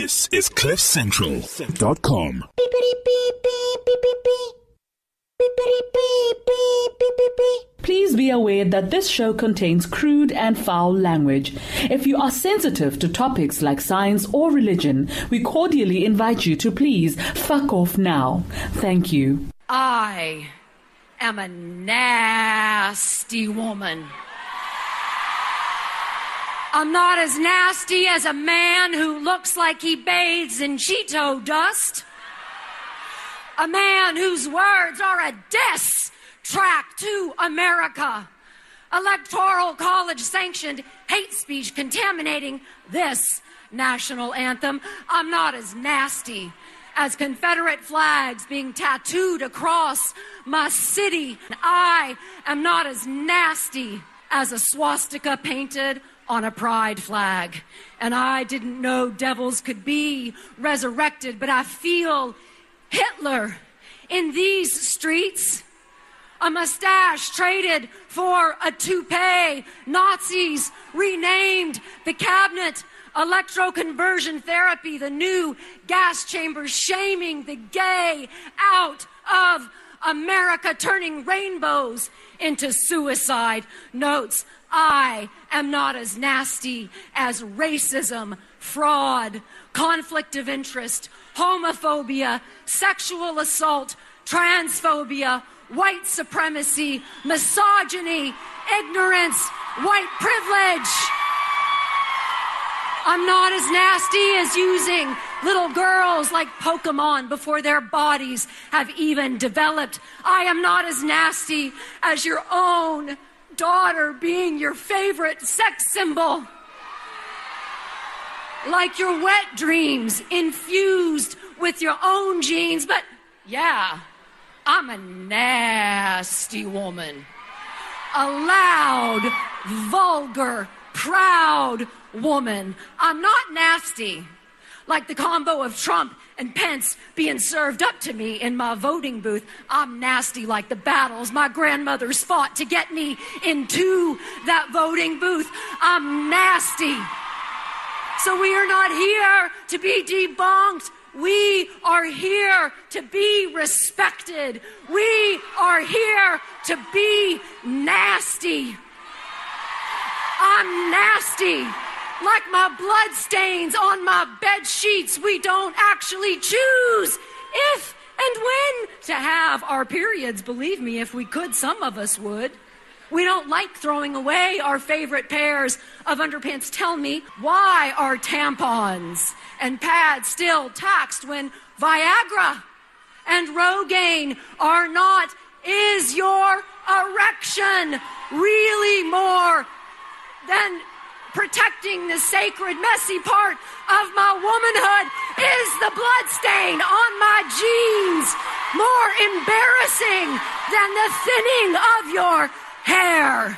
This is CliffCentral.com. Please be aware that this show contains crude and foul language. If you are sensitive to topics like science or religion, we cordially invite you to please fuck off now. Thank you. I am a nasty woman. I'm not as nasty as a man who looks like he bathes in Cheeto dust. A man whose words are a diss track to America. Electoral college sanctioned hate speech contaminating this national anthem. I'm not as nasty as Confederate flags being tattooed across my city. I am not as nasty as a swastika painted on a pride flag. And I didn't know devils could be resurrected, but I feel Hitler in these streets. A mustache traded for a toupee. Nazis renamed the cabinet electroconversion therapy, the new gas chambers, shaming the gay out of America, turning rainbows into suicide notes. I am not as nasty as racism, fraud, conflict of interest, homophobia, sexual assault, transphobia, white supremacy, misogyny, ignorance, white privilege. I'm not as nasty as using little girls like Pokemon before their bodies have even developed. I am not as nasty as your own daughter being your favorite sex symbol. Like your wet dreams infused with your own genes. But yeah, I'm a nasty woman. A loud, vulgar, proud woman. I'm not nasty like the combo of Trump and Pence being served up to me in my voting booth. I'm nasty like the battles my grandmothers fought to get me into that voting booth. I'm nasty. So we are not here to be debunked. We are here to be respected. We are here to be nasty. I'm nasty. Like my blood stains on my bed sheets, we don't actually choose if and when to have our periods. Believe me, if we could, some of us would. We don't like throwing away our favorite pairs of underpants. Tell me, why are tampons and pads still taxed when Viagra and Rogaine are not? Is your erection really more than protecting the sacred, messy part of my womanhood? Is the blood stain on my jeans more embarrassing than the thinning of your hair?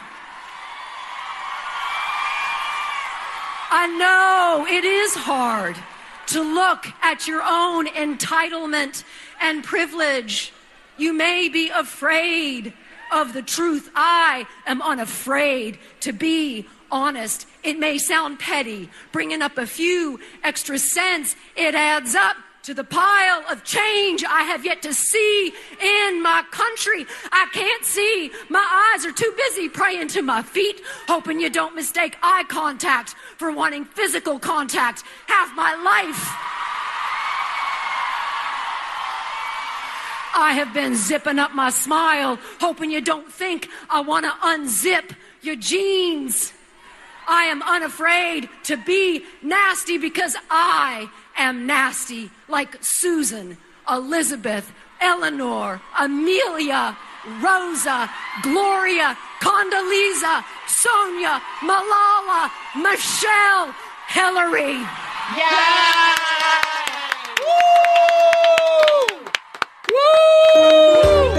I know it is hard to look at your own entitlement and privilege. You may be afraid of the truth. I am unafraid to be honest. It may sound petty, bringing up a few extra cents. It adds up to the pile of change I have yet to see in my country. I can't see. My eyes are too busy praying to my feet, hoping you don't mistake eye contact for wanting physical contact. Half my life I have been zipping up my smile, hoping you don't think I want to unzip your jeans. I am unafraid to be nasty because I am nasty, like Susan, Elizabeth, Eleanor, Amelia, Rosa, Gloria, Condoleezza, Sonia, Malala, Michelle, Hillary. Yeah! Woo! Woo!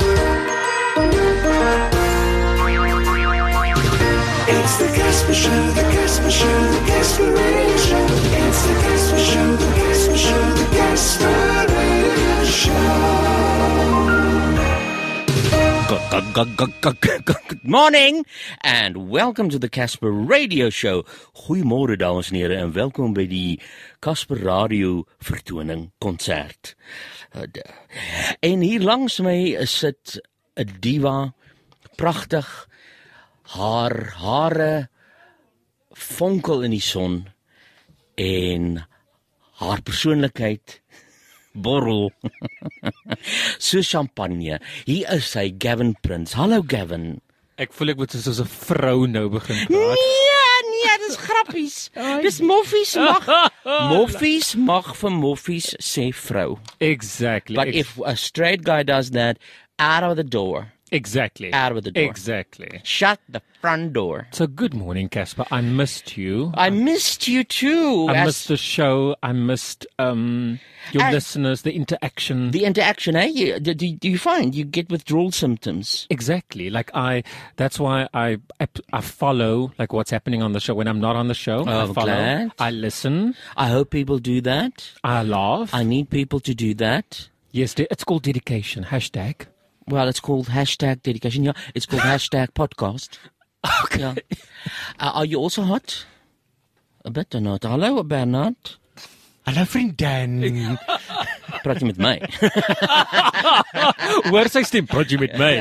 It's the Casper Show, the Casper Show, the Casper Show. It's the Casper Show, the Casper Show, the Casper Show. Got Good morning and welcome to the Casper Radio Show. Goeiemôre dames en here en welkom by die Casper Radio vertoning konsert. En hier langs my sit 'n diva, pragtig, haar hare fonkel in die son en haar persoonlikheid borrel so champagne. Hier is hy, Gavin Prince. Hallo Gavin. Ek voel ek moet soos 'n vrou nou begin praat. Nee, dis grappies. Dis moffies mag vir moffies sê vrou. Exactly. But if a straight guy does that, out of the door. Exactly. Out of the door. Exactly. Shut the front door. So good morning, Casper. I missed you. I missed you too. I missed the show. I missed your listeners, the interaction. The interaction, eh? Do you find you get withdrawal symptoms? Exactly. Like that's why I follow like what's happening on the show when I'm not on the show. I follow. Glad. I listen. I hope people do that. I laugh. I need people to do that. Yes, it's called dedication. Hashtag. Well, it's called hashtag dedication. Yeah, it's called hashtag podcast. Okay. Yeah. Are you also hot? A bit or not? Hallo, Bernard. Hallo vriendin. Praat jy met my? Hoor sy stem, praat jy met my?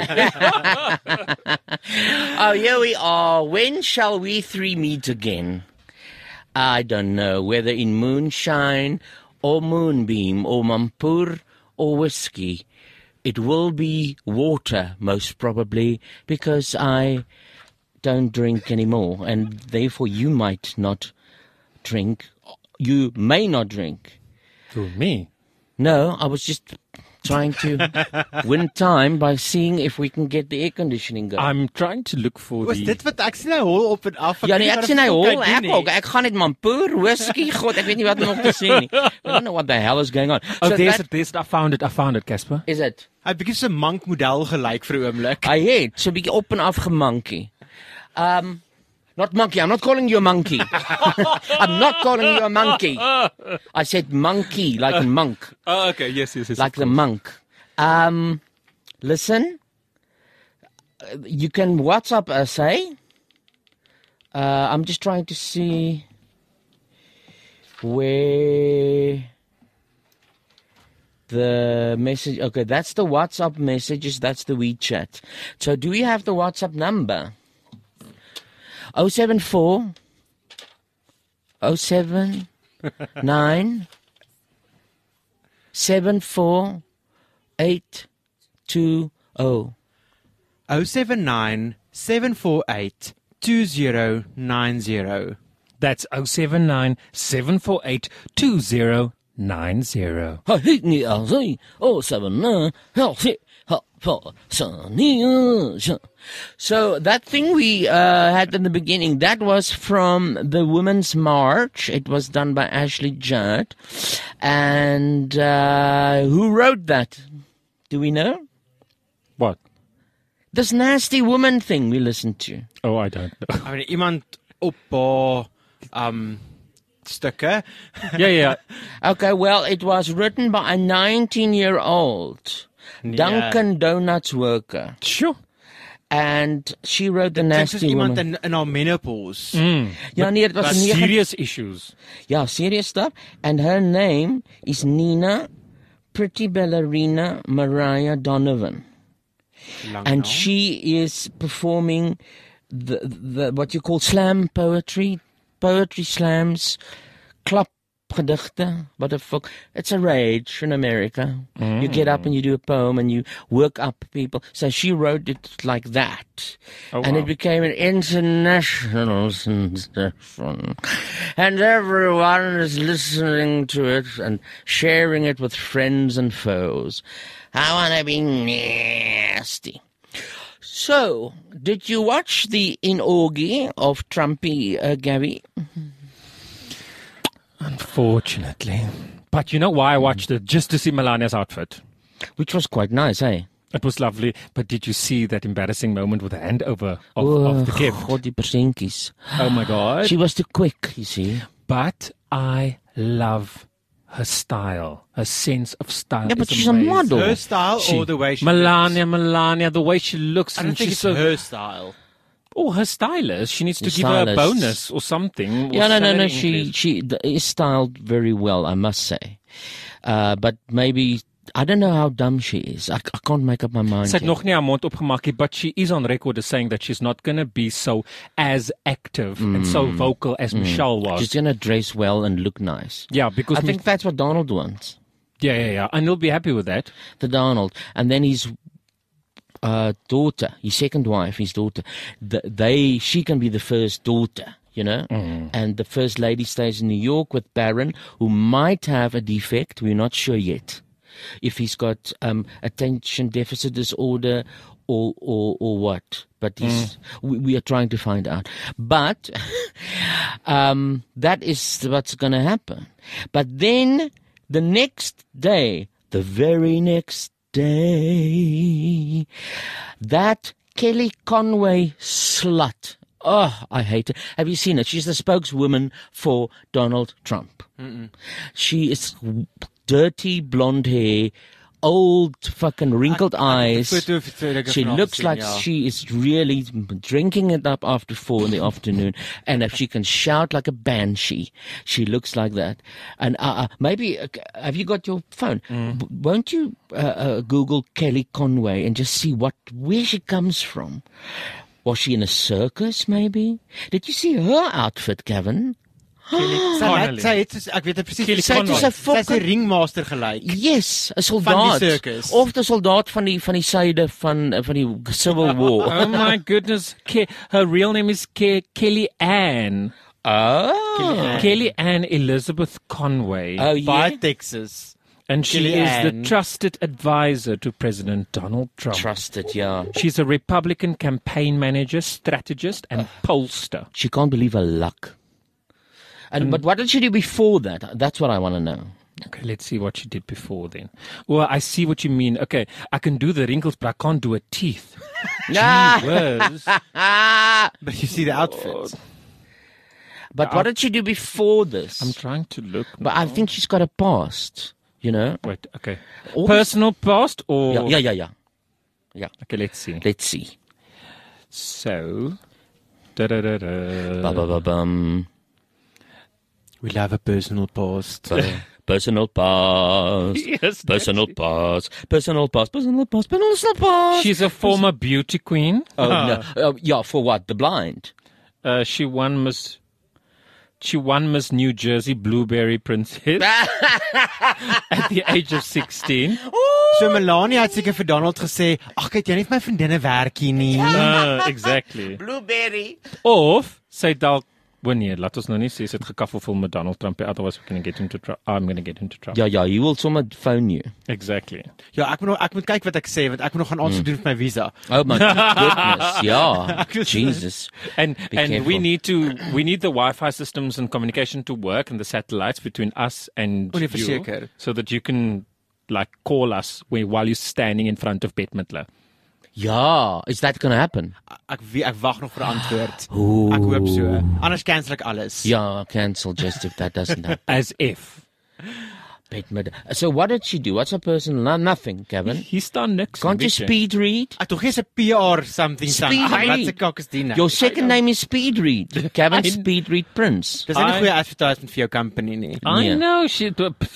Oh, here we are. When shall we three meet again? I don't know. Whether in moonshine or moonbeam or mampur or whiskey. It will be water, most probably, because I don't drink anymore, and therefore you might not drink. You may not drink. Who, me? No, I was just trying to win time by seeing if we can get the air conditioning going. I'm trying to look for Was dit wat ek sien hy hol op en af? Ja, nee, ek sien hy hol, ek gaan net mampoer, whisky, god, ek weet nie wat nog te sê nie. I don't know what the hell is going on. Oh, So there's it. I found it, Casper. Is it? Hy bietjie so 'n monk model gelyk vir 'n oomblik. I het so 'n bietjie op en af gemankie. Not monkey. I'm not calling you a monkey. I'm not calling you a monkey. I said monkey, like a monk. Oh, okay. Yes. Like the monk. Listen. You can WhatsApp us, eh? I'm just trying to see where the message. Okay, that's the WhatsApp messages. That's the WeChat. So, do we have the WhatsApp number? 074 079 74 820. 079 748 2090. That's 079 748 2090. So that thing we had in the beginning, that was from the Women's March. It was done by Ashley Judd. And who wrote that? Do we know? What? This nasty woman thing we listened to. Oh, I don't know. I mean iemand op haar stukke. Yeah. Okay, well, it was written by a 19-year-old Dunkin' Donuts worker. Sure. And she wrote the Dit is nasty iemand woman. in haar menopause. Ja, nee, it was But serious issues. Yeah, serious stuff. And her name is Nina Pretty Ballerina Mariah Donovan. And she is performing the what you call slam poetry slams, klapgedichte, what the fuck. It's a rage in America. You get up and you do a poem and you work up people. So she wrote it like that. And it became an international sensation. And everyone is listening to it and sharing it with friends and foes. I want to be nasty. So, did you watch the inorgy of Trumpy, Gabby? Unfortunately. But you know why I watched it? Just to see Melania's outfit. Which was quite nice, eh? It was lovely. But did you see that embarrassing moment with the handover of the gift? God, die percentjies. Oh my God. She was too quick, you see. But I love her style, her sense of style. Yeah, but is she's a amazing. model. Her style or the way she Melania, the way she looks. looks? I don't and think she's it's so, her style. Oh, her stylist. She needs to The give her a stylist. bonus or something. Or Yeah, no. salary She increase. is styled very well, I must say. But maybe I don't know how dumb she is. I can't make up my mind. Sy het yet. nog nie haar mond opgemaak nie, but she is on record as saying that she's not going to be so as active and so vocal as Michelle was. She's gonna dress well and look nice. Yeah, because I think that's what Donald wants. yeah, and he'll be happy with that. The Donald, and then his daughter, his second wife, his daughter. She can be the first daughter. You know, and the first lady stays in New York with Barron, who might have a defect. We're not sure yet. If he's got attention deficit disorder or what, but we are trying to find out. But that is what's going to happen. But then the next day, the very next day, that Kelly Conway slut. Oh, I hate her. Have you seen her? She's the spokeswoman for Donald Trump. She is dirty blonde hair, old fucking wrinkled eyes. She looks like she is really drinking it up after 4 in the afternoon. And if she can shout like a banshee, she looks like that. And maybe, have you got your phone? Won't you Google Kelly Conway and just see where she comes from? Was she in a circus, maybe? Did you see her outfit, Kevin? Sy het ek weet presies. Kelly Sy Conway. het soos 'n ringmaster gelyk. Yes, 'n Van soldaat. die circus. Of 'n soldaat van die suide van die Civil War. Oh my goodness. Her real name is Kelly Ann. Kelly Ann Elizabeth Conway. Oh, yeah. By Texas. And she Kelly is Ann. the trusted advisor to President Donald Trump. Trusted, yeah. She's a Republican campaign manager, strategist, and pollster. She can't believe her luck. But what did she do before that? That's what I want to know. Okay, let's see what she did before then. Well, I see what you mean. Okay, I can do the wrinkles, but I can't do her teeth. Gee whiz. But you see the outfits. But what did she do before this? I'm trying to look. But I think she's got a past, you know? Wait, okay. All Personal past or... Yeah. Okay, let's see. Let's see. So... Da-da-da-da. Ba-ba-ba-bum. We love a personal past. Personal past. Yes, Personal past. Personal past. Personal past. Personal past. She's a former beauty queen. Oh, no. Yeah, for what? The blind? She won Miss New Jersey Blueberry Princess at the age of 16. So Melania het seker vir Donald gesê, "Ag, het jy net my vriendinne werk hier nie?" Exactly. Blueberry. Of sy dalk nee, laat ons nou nie sê sy het gekaffel met Donald Trump, otherwise I'm going to get into trouble. Ja, he will sommer phone you. Exactly. Ja, ek moet kyk wat ek sê want ek moet nog gaan aansoek doen vir my visa. Oh my goodness, yeah. Jesus. And careful. we need the Wi-Fi systems and communication to work and the satellites between us and Oh, nee, you, verseker. so that you can like call us while you're standing in front of Bette Midler. Ja, is that going to happen? Ek wag nog vir 'n antwoord. Ek hoop so. Anders cancel ek alles. Yeah, cancel just if that doesn't happen. As if. So what did she do? What's her personal? Nothing, Kevin. Hier staan niks. Can't you weet jy. speed read? Ek tog is 'n PR something. Speed Wat read. se kak is dit nou? Your second name is Speed Read. Kevin Speed Read Prince. Dis nie 'n goeie advertisement vir jou company nie. I Yeah. know she.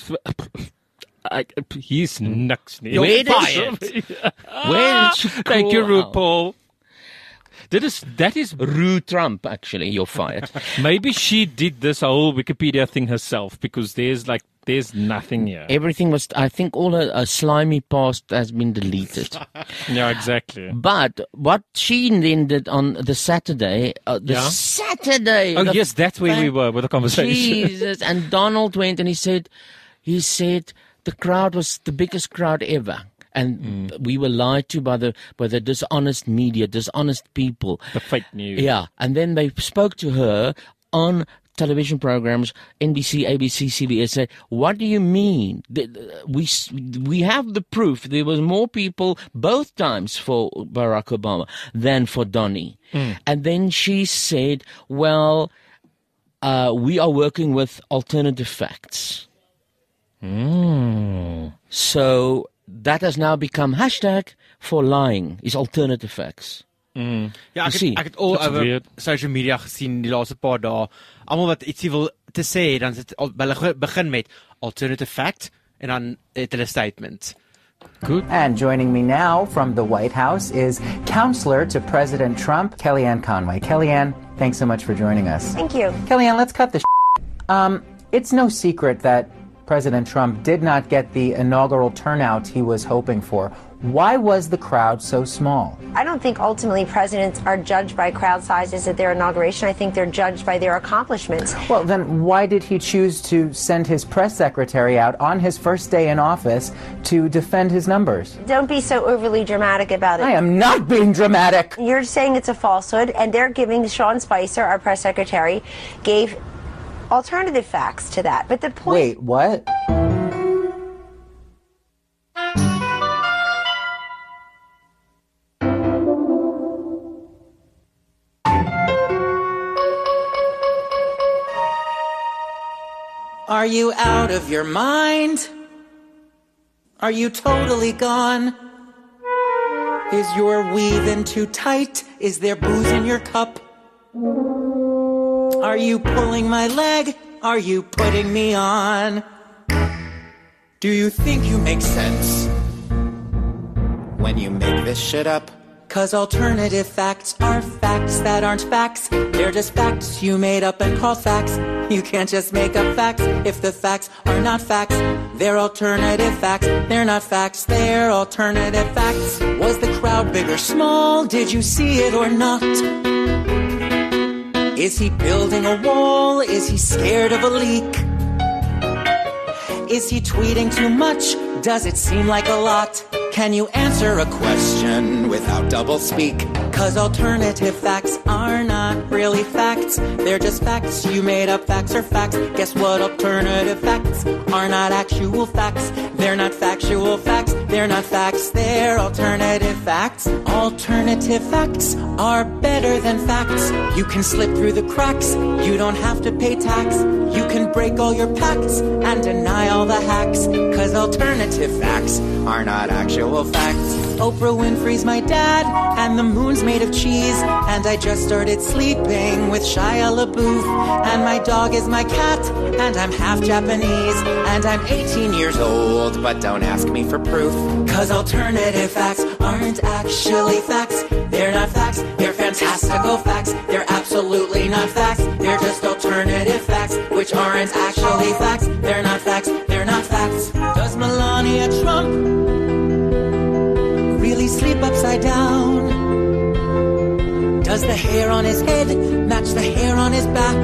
He's niks nie. Where did fired. Where did she Thank you, call out? RuPaul. That is Rue Trump, actually, you're fired. maybe she did this whole Wikipedia thing herself because there's nothing here. Everything was, I think all her slimy past has been deleted. Yeah, exactly. But what she then did on the Saturday, Yeah? Saturday. Oh the yes, that's where we were with the conversation. Jesus. And Donald went and he said the crowd was the biggest crowd ever. And we were lied to by the dishonest media, dishonest people. The fake news. Yeah. And then they spoke to her on television programs, NBC, ABC, CBS, said, what do you mean? We have the proof. There was more people both times for Barack Obama than for Donnie. And then she said, well, we are working with alternative facts. So that has now become hashtag for lying is alternative facts. Ja, Sien, ek het al that's oor weird. social media gesien die laaste paar dae. Almal wat ietsie wil te sê, dan sit hulle begin met alternative fact en dan het hulle statement. Good. And joining me now from the White House is counselor to President Trump, Kellyanne Conway. Kellyanne, thanks so much for joining us. Thank you. Kellyanne, let's cut the it's no secret that President Trump did not get the inaugural turnout he was hoping for. Why was the crowd so small? I don't think ultimately presidents are judged by crowd sizes at their inauguration. I think they're judged by their accomplishments. Well, then why did he choose to send his press secretary out on his first day in office to defend his numbers? Don't be so overly dramatic about it. I am not being dramatic. You're saying it's a falsehood, and they're giving Sean Spicer, our press secretary, gave alternative facts to that. But the point... Wait, what? Are you out of your mind? Are you totally gone? Is your weave-in too tight? Is there booze in your cup? Are you pulling my leg? Are you putting me on? Do you think you make sense when you make this shit up? 'Cause alternative facts are facts that aren't facts. They're just facts you made up and call facts. You can't just make up facts if the facts are not facts. They're alternative facts. They're not facts. They're alternative facts. Was the crowd big or small? Did you see it or not? Is he building a wall? Is he scared of a leak? Is he tweeting too much? Does it seem like a lot? Can you answer a question without double speak? 'Cause alternative facts are not really facts. They're just facts you made up. Facts are facts. Guess what? Alternative facts are not actual facts. They're not factual facts. They're not facts. They're alternative facts. Alternative facts are better than facts. You can slip through the cracks. You don't have to pay tax. You can break all your pacts and deny all the hacks. 'Cause alternative facts are not actual facts. Oprah Winfrey's my dad, and the moon's made of cheese. And I just started sleeping with Shia LaBeouf. And my dog is my cat, and I'm half Japanese. And I'm 18 years old, but don't ask me for proof. 'Cause alternative facts aren't actually facts. They're not facts, they're fantastical facts. They're absolutely not facts. They're just alternative facts, which aren't actually facts. They're not facts, they're not facts. Does Melania Trump really sleep upside down? Does the hair on his head match the hair on his back?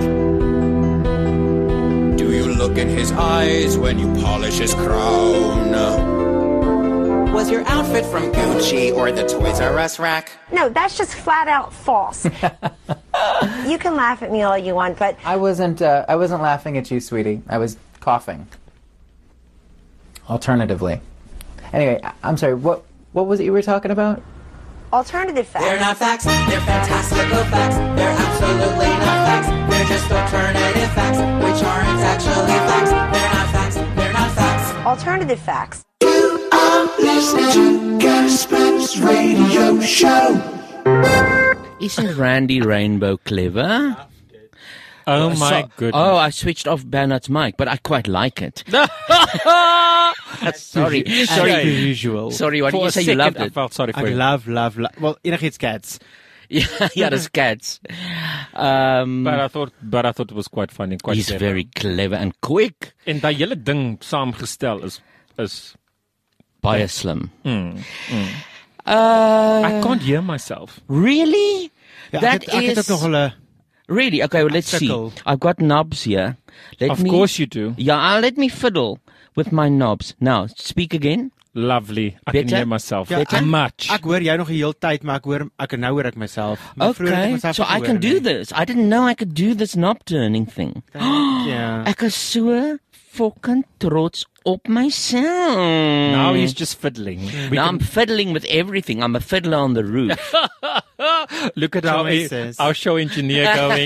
Do you look in his eyes when you polish his crown? Was your outfit from Gucci or the Toys R Us rack? No, that's just flat out false. You can laugh at me all you want, but... I wasn't laughing at you, sweetie. I was coughing. Alternatively. Anyway, I'm sorry, what was it you were talking about? Alternative facts. They're not facts, they're fantastical facts. They're absolutely not facts. They're just alternative facts, which aren't actually facts. They're not facts, they're not facts. Alternative facts. You are listening to Casper's radio show. Isn't Randy Rainbow clever? Oh my goodness. Oh, I switched off Bernard's mic, but I quite like it. Sorry. Per usual. Sorry, what did For you a say? You second, loved I it. felt sorry for Ek you. love. Well, enigiets cats. Yeah, there's cats. But I thought it was quite funny, quite He's clever. very clever and quick. En daai hele ding saamgestel is Baie slim. I can't hear myself. Really? Ja, That ek het is ook nog hulle really okay. Well, let's see. Sukkel. I've got knobs here. Of course you do. Yeah, let me fiddle with my knobs. Now, speak again. Lovely. I Better? can hear myself. Ja, Much. Ek hoor jou nog die hele tyd, maar nou hoor ek myself. Maar vroeër het ek Okay, myself so nie I gehoor can do nie. this. I didn't know I could do this knob turning thing. Ja. Ek is so fucking trots op myself. Now he's just fiddling. Now I'm fiddling with everything. I'm a fiddler on the roof. Look at our show engineer going,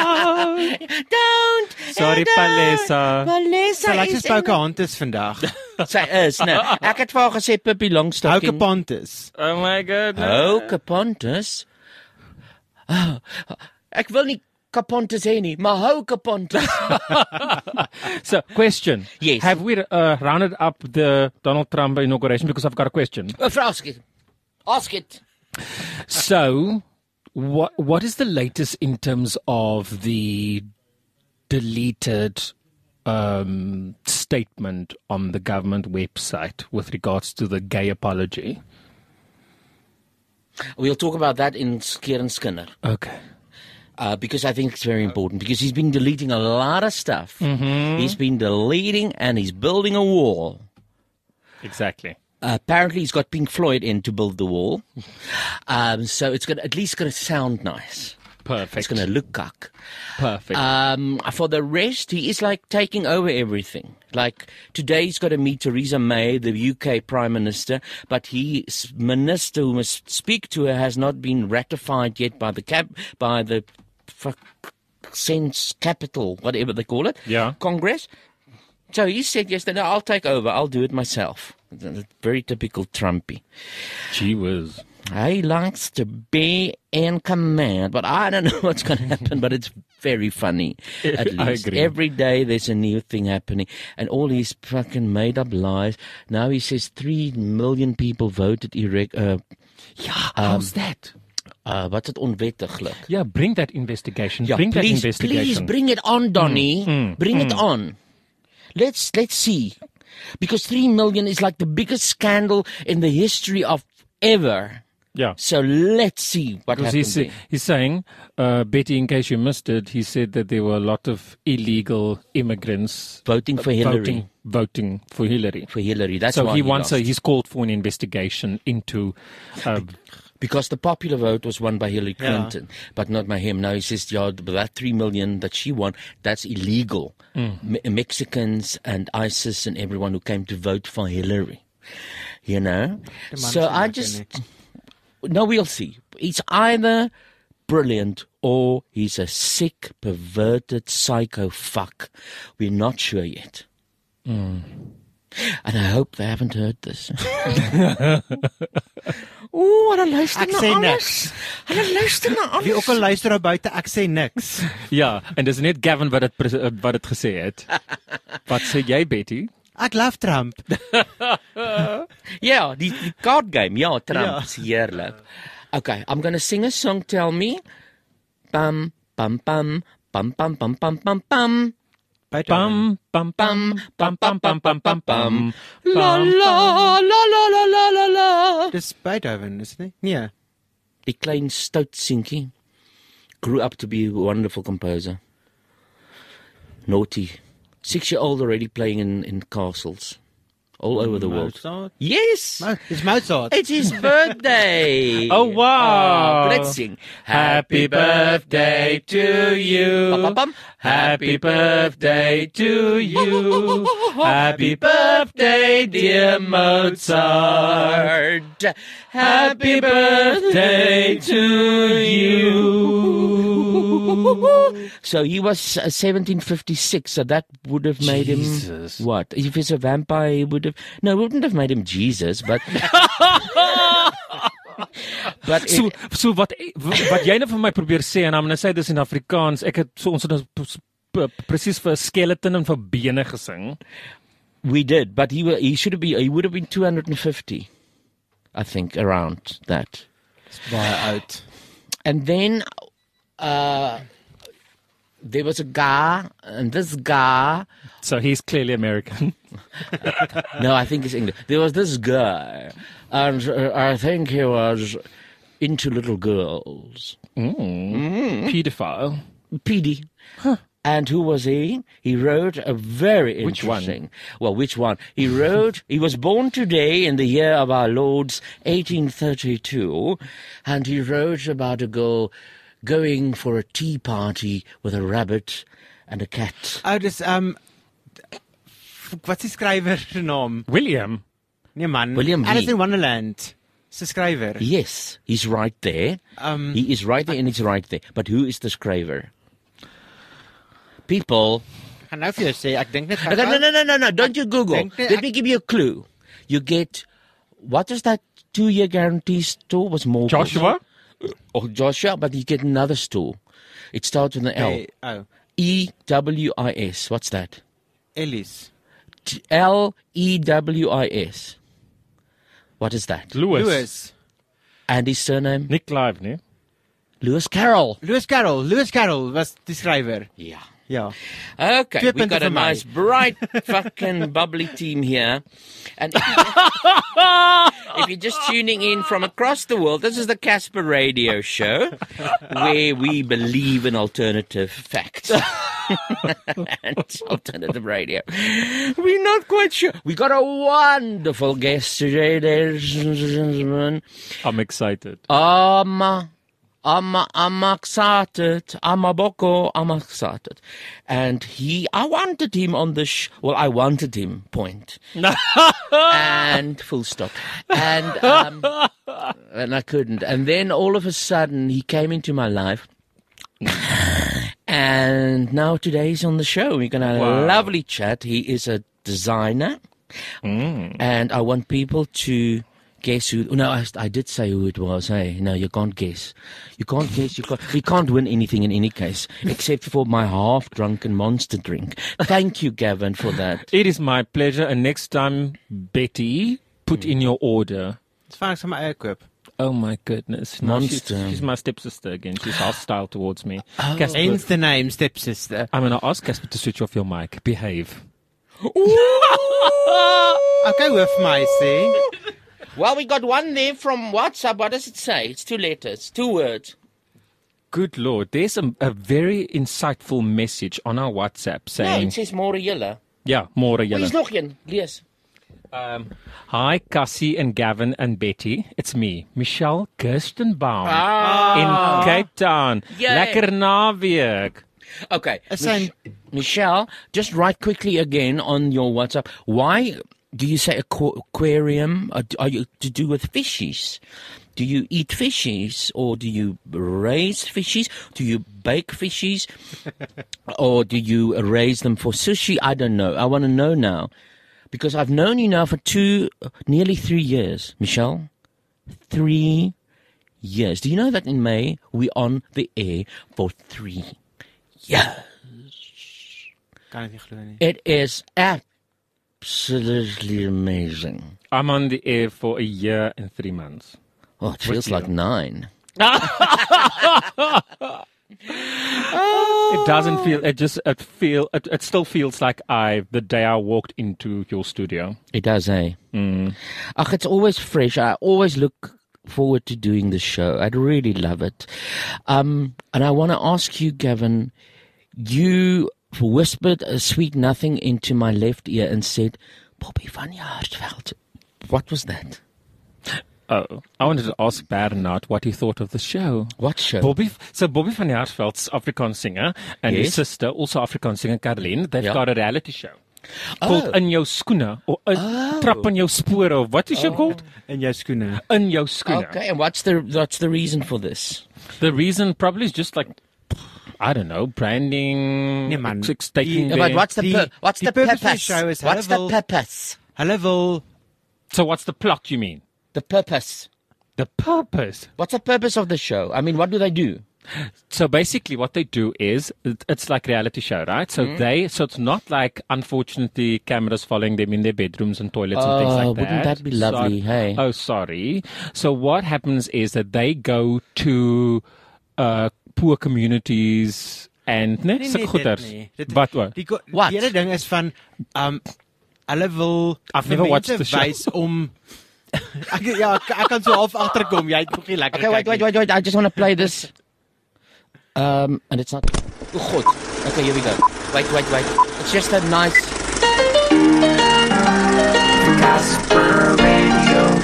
no, Don't. sorry, Palesa. Palesa Sal ek is gesproke hand is vandag. Sy is nou. Ek het vir haar gesê Pippi Longstocking. Houke Pontus. Oh my goodness. Houke Pontus. Oh, ek wil nie Kapontus hê nie, maar Houke Pontus. So, question. Yes. Have we rounded up the Donald Trump inauguration? Because I've got a question. Ask it. Ask it. So, what is the latest in terms of the deleted statement on the government website with regards to the gay apology? We'll talk about that in Keir and Skinner. Okay. Because I think it's very important. Because he's been deleting a lot of stuff. He's been deleting and he's building a wall. Exactly. Apparently, he's got Pink Floyd in to build the wall. So it's at least going to sound nice. Perfect. It's going to look cock. Perfect. For the rest, he is like taking over everything. Like today, he's got to meet Theresa May, the UK Prime Minister, but his minister who must speak to her has not been ratified yet by the Sense Capital, whatever they call it. Yeah. Congress. So he said yesterday, no, I'll take over. I'll do it myself. Very typical Trumpy. Gee whiz. He likes to be in command, but I don't know what's going to happen, but it's very funny, at least. I agree. Every day there's a new thing happening, and all these fucking made-up lies. Now he says 3 million people voted How's that? What's it onwettiglik? Yeah, bring that investigation. Yeah, bring please, that investigation. Please bring it on, Donnie. Bring it on. Let's see. Because 3 million is like the biggest scandal in the history of ever. Yeah. So let's see what happens. He's saying, Betty, in case you missed it, he said that there were a lot of illegal immigrants voting for Hillary. Voting for Hillary. For Hillary. That's so why he's called for an investigation into. Because the popular vote was won by Hillary Clinton, but not by him. Now he says, that 3 million that she won, that's illegal. Mexicans and ISIS and everyone who came to vote for Hillary. You know? So I just... No, we'll see. He's either brilliant or he's a sick, perverted psycho fuck. We're not sure yet. And I hope they haven't heard this. Ooh, wat 'n luister Ek na sê alles. niks. Hulle luister na alles. Wie ook al luister daar buite, ek sê niks. Ja, en dis net Gavin wat dit gesê het. Wat sê jy, Betty? Ek love Trump. Ja, die card game. Ja, Trump is heerlik. Okay, I'm going to sing a song. Tell me. Bam, bam, bam, bam, bam, bam, bam, bam, bam. Bam, bam, bam, bam, bam, bam, bam, bam, bam. La, la, la, la, la, la, la, la. Dis Beethoven, is dit nie? Nee. Die klein stout seentjie grew up to be a wonderful composer. Naughty. 6-year-old already playing in castles all over the world. Mozart? Yes! It's Mozart. It's his birthday! Oh, wow! Let's sing. Happy birthday to you. Bum, bum, bum. Happy birthday to you. Happy birthday, dear Mozart. Happy birthday to you. So he was 1756, so that would have made Jesus. him what? If he's a vampire, he would have it wouldn't have made him Jesus, but but So wat jy nou vir my probeer sê en I'm gonna say this in Afrikaans, ons het presies vir 'n skeleton en vir bene gesing. we did, but he would have been 250, I think, around that. Baie oud. And then there was a guy, and this guy... So he's clearly American. No, I think he's English. There was this guy, and I think he was into little girls. Pedophile. PD. Huh. And who was he? He wrote a very interesting... Which one? He wrote... He was born today in the year of our Lord's 1832, and he wrote about a girl going for a tea party with a rabbit and a cat. Oh, dis wat is die skrywer se naam? William. Nee man. William Alice V. in Wonderland. Se skrywer. Yes, he's right there. He is right there and he's right there. But who is the skrywer? People, gaan nou vir jou sê, ek dink net No, don't you Google. Dink net Let me give you a clue. You get, what was that 2-year guarantee store? Was more Joshua? Or Joshua, but you get another store. It starts with an L. Oh, EWIS. What's that? Ellis. LEWIS. What is that? Lewis. And his surname? Nick Live, nee. Lewis Carroll. Lewis Carroll was die skrywer. Yeah. Ja. Okay, Twee we got punte a vir my. nice, bright, fucking bubbly team here. And if you're just tuning in from across the world, this is the Casper Radio Show, where we believe in alternative facts. And alternative radio. We're not quite sure. We got a wonderful guest today, ladies and gentlemen. I'm excited. I'm excited. I'm excited. And I wanted him on the I wanted him, point. And full stop. And I couldn't. And then all of a sudden he came into my life. And now today he's on the show. We're going to have a lovely chat. He is a designer. And I want people to guess who. No, I did say who it was. Hey, no, you can't guess. You can't guess. We can't win anything in any case, except for my half-drunken monster drink. Thank you, Gavin, for that. It is my pleasure. And next time, Betty, put in your order. Dis van ek sal my eie koop. Oh my goodness. No, Monster. she's my stepsister again. She's hostile towards me. Hence the name stepsister. I'm going to ask Casper to switch off your mic. Behave. Okay, hoof my sê. Well, we got one there from WhatsApp. What does it say? It's 2 letters, 2 words. Good Lord. There's a very insightful message on our WhatsApp No, saying... it says more yellow. Yeah, more Wie yellow. is nog een? Lees. Hi, Cassie and Gavin and Betty. It's me, Michelle Kirstenbaum in Cape Town. Yay. Lekker naweek. Okay. Asyn- Michelle, just write quickly again on your WhatsApp. Why do you say aquarium? Are you to do with fishies? Do you eat fishies, or do you raise fishies? Do you bake fishies, or do you raise them for sushi? I don't know. I want to know now, because I've known you now for nearly 3 years, Michelle. 3 years. Do you know that in May we're on the air for 3 years? Kan ek nie glo nie. It is absolutely amazing. I'm on the air for a year and 3 months. Oh, it feels like 9. It doesn't feel. It still feels like the day I walked into your studio. It does, eh? Ach, it's always fresh. I always look forward to doing the show. I'd really love it. And I want to ask you, Gavin, you whispered a sweet nothing into my left ear and said, Bobby van Jaarsveld. What was that? Oh, I wanted to ask Bernard what he thought of the show. What show? Bobby van Jaarsveld's Afrikaans singer and his sister, also Afrikaans singer Caroline, they've got a reality show called In Jou Skoene, or Trap on Jou Spore, or what is it called? In jou skoene. In Jou Skoene. Okay, and what's the reason for this? The reason probably is just like, I don't know, branding, Nee, man. taking But their- what's the purpose of the purpose? show is What's the hulle wil- purpose? Hulle wil So what's the plot, you mean? The purpose. The purpose. What's the purpose of the show? I mean, what do they do? So basically what they do is, it's like reality show, right? So so it's not like, unfortunately, cameras following them in their bedrooms and toilets and things like that. Wouldn't that be lovely, hey? Oh, sorry. So what happens is that they go to poor communities and Nee, sulke dit goeders. nie. Dit- Wat wat? Die Wat? hele ding is van hulle wil I've never watched the show. wys om ek kan so half agterkom. Jy het nog nie lekker Okay, gekyk nie. wait. I just want to play this. And it's not. Oh, God. Okay, here we go. Wait. It's just a nice. Casper Radio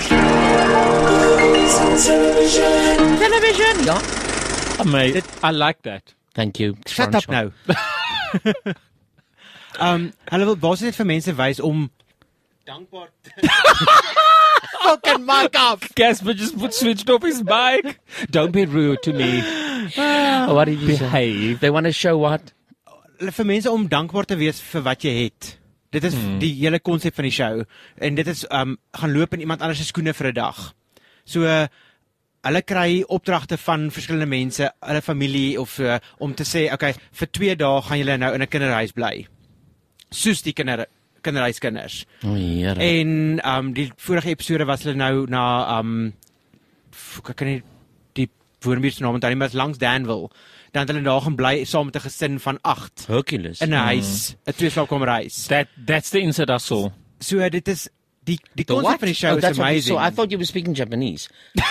Show. Television. Yeah. Amazing. I like that. Thank you. Shut up nou. Hulle wil basies net vir mense wys om dankbaar fucking mark off. Casper just switched off his mic. Don't be rude to me. What did you say? Behave. They want to show what? vir mense om dankbaar te wees vir wat jy het. Dit is die hele konsep van die show. En dit is gaan loop in iemand anders se skoene vir 'n dag. So hulle kry opdragte van verskillende mense, hulle familie of so, om te sê, okay, vir 2 dae gaan julle nou in 'n kinderhuis bly. Soos die kinderhuiskinders. En die vorige episode was hulle nou na ek kan nie die woonbuurt se naam onthou nie, maar langs Danville. Dan het hulle daar gaan bly saam met 'n gesin van 8. Hercules. In 'n huis, 'n 2-slaapkamerhuis. That's the inside I saw. So dit is die konsep van die show is amazing. So I thought you were speaking Japanese.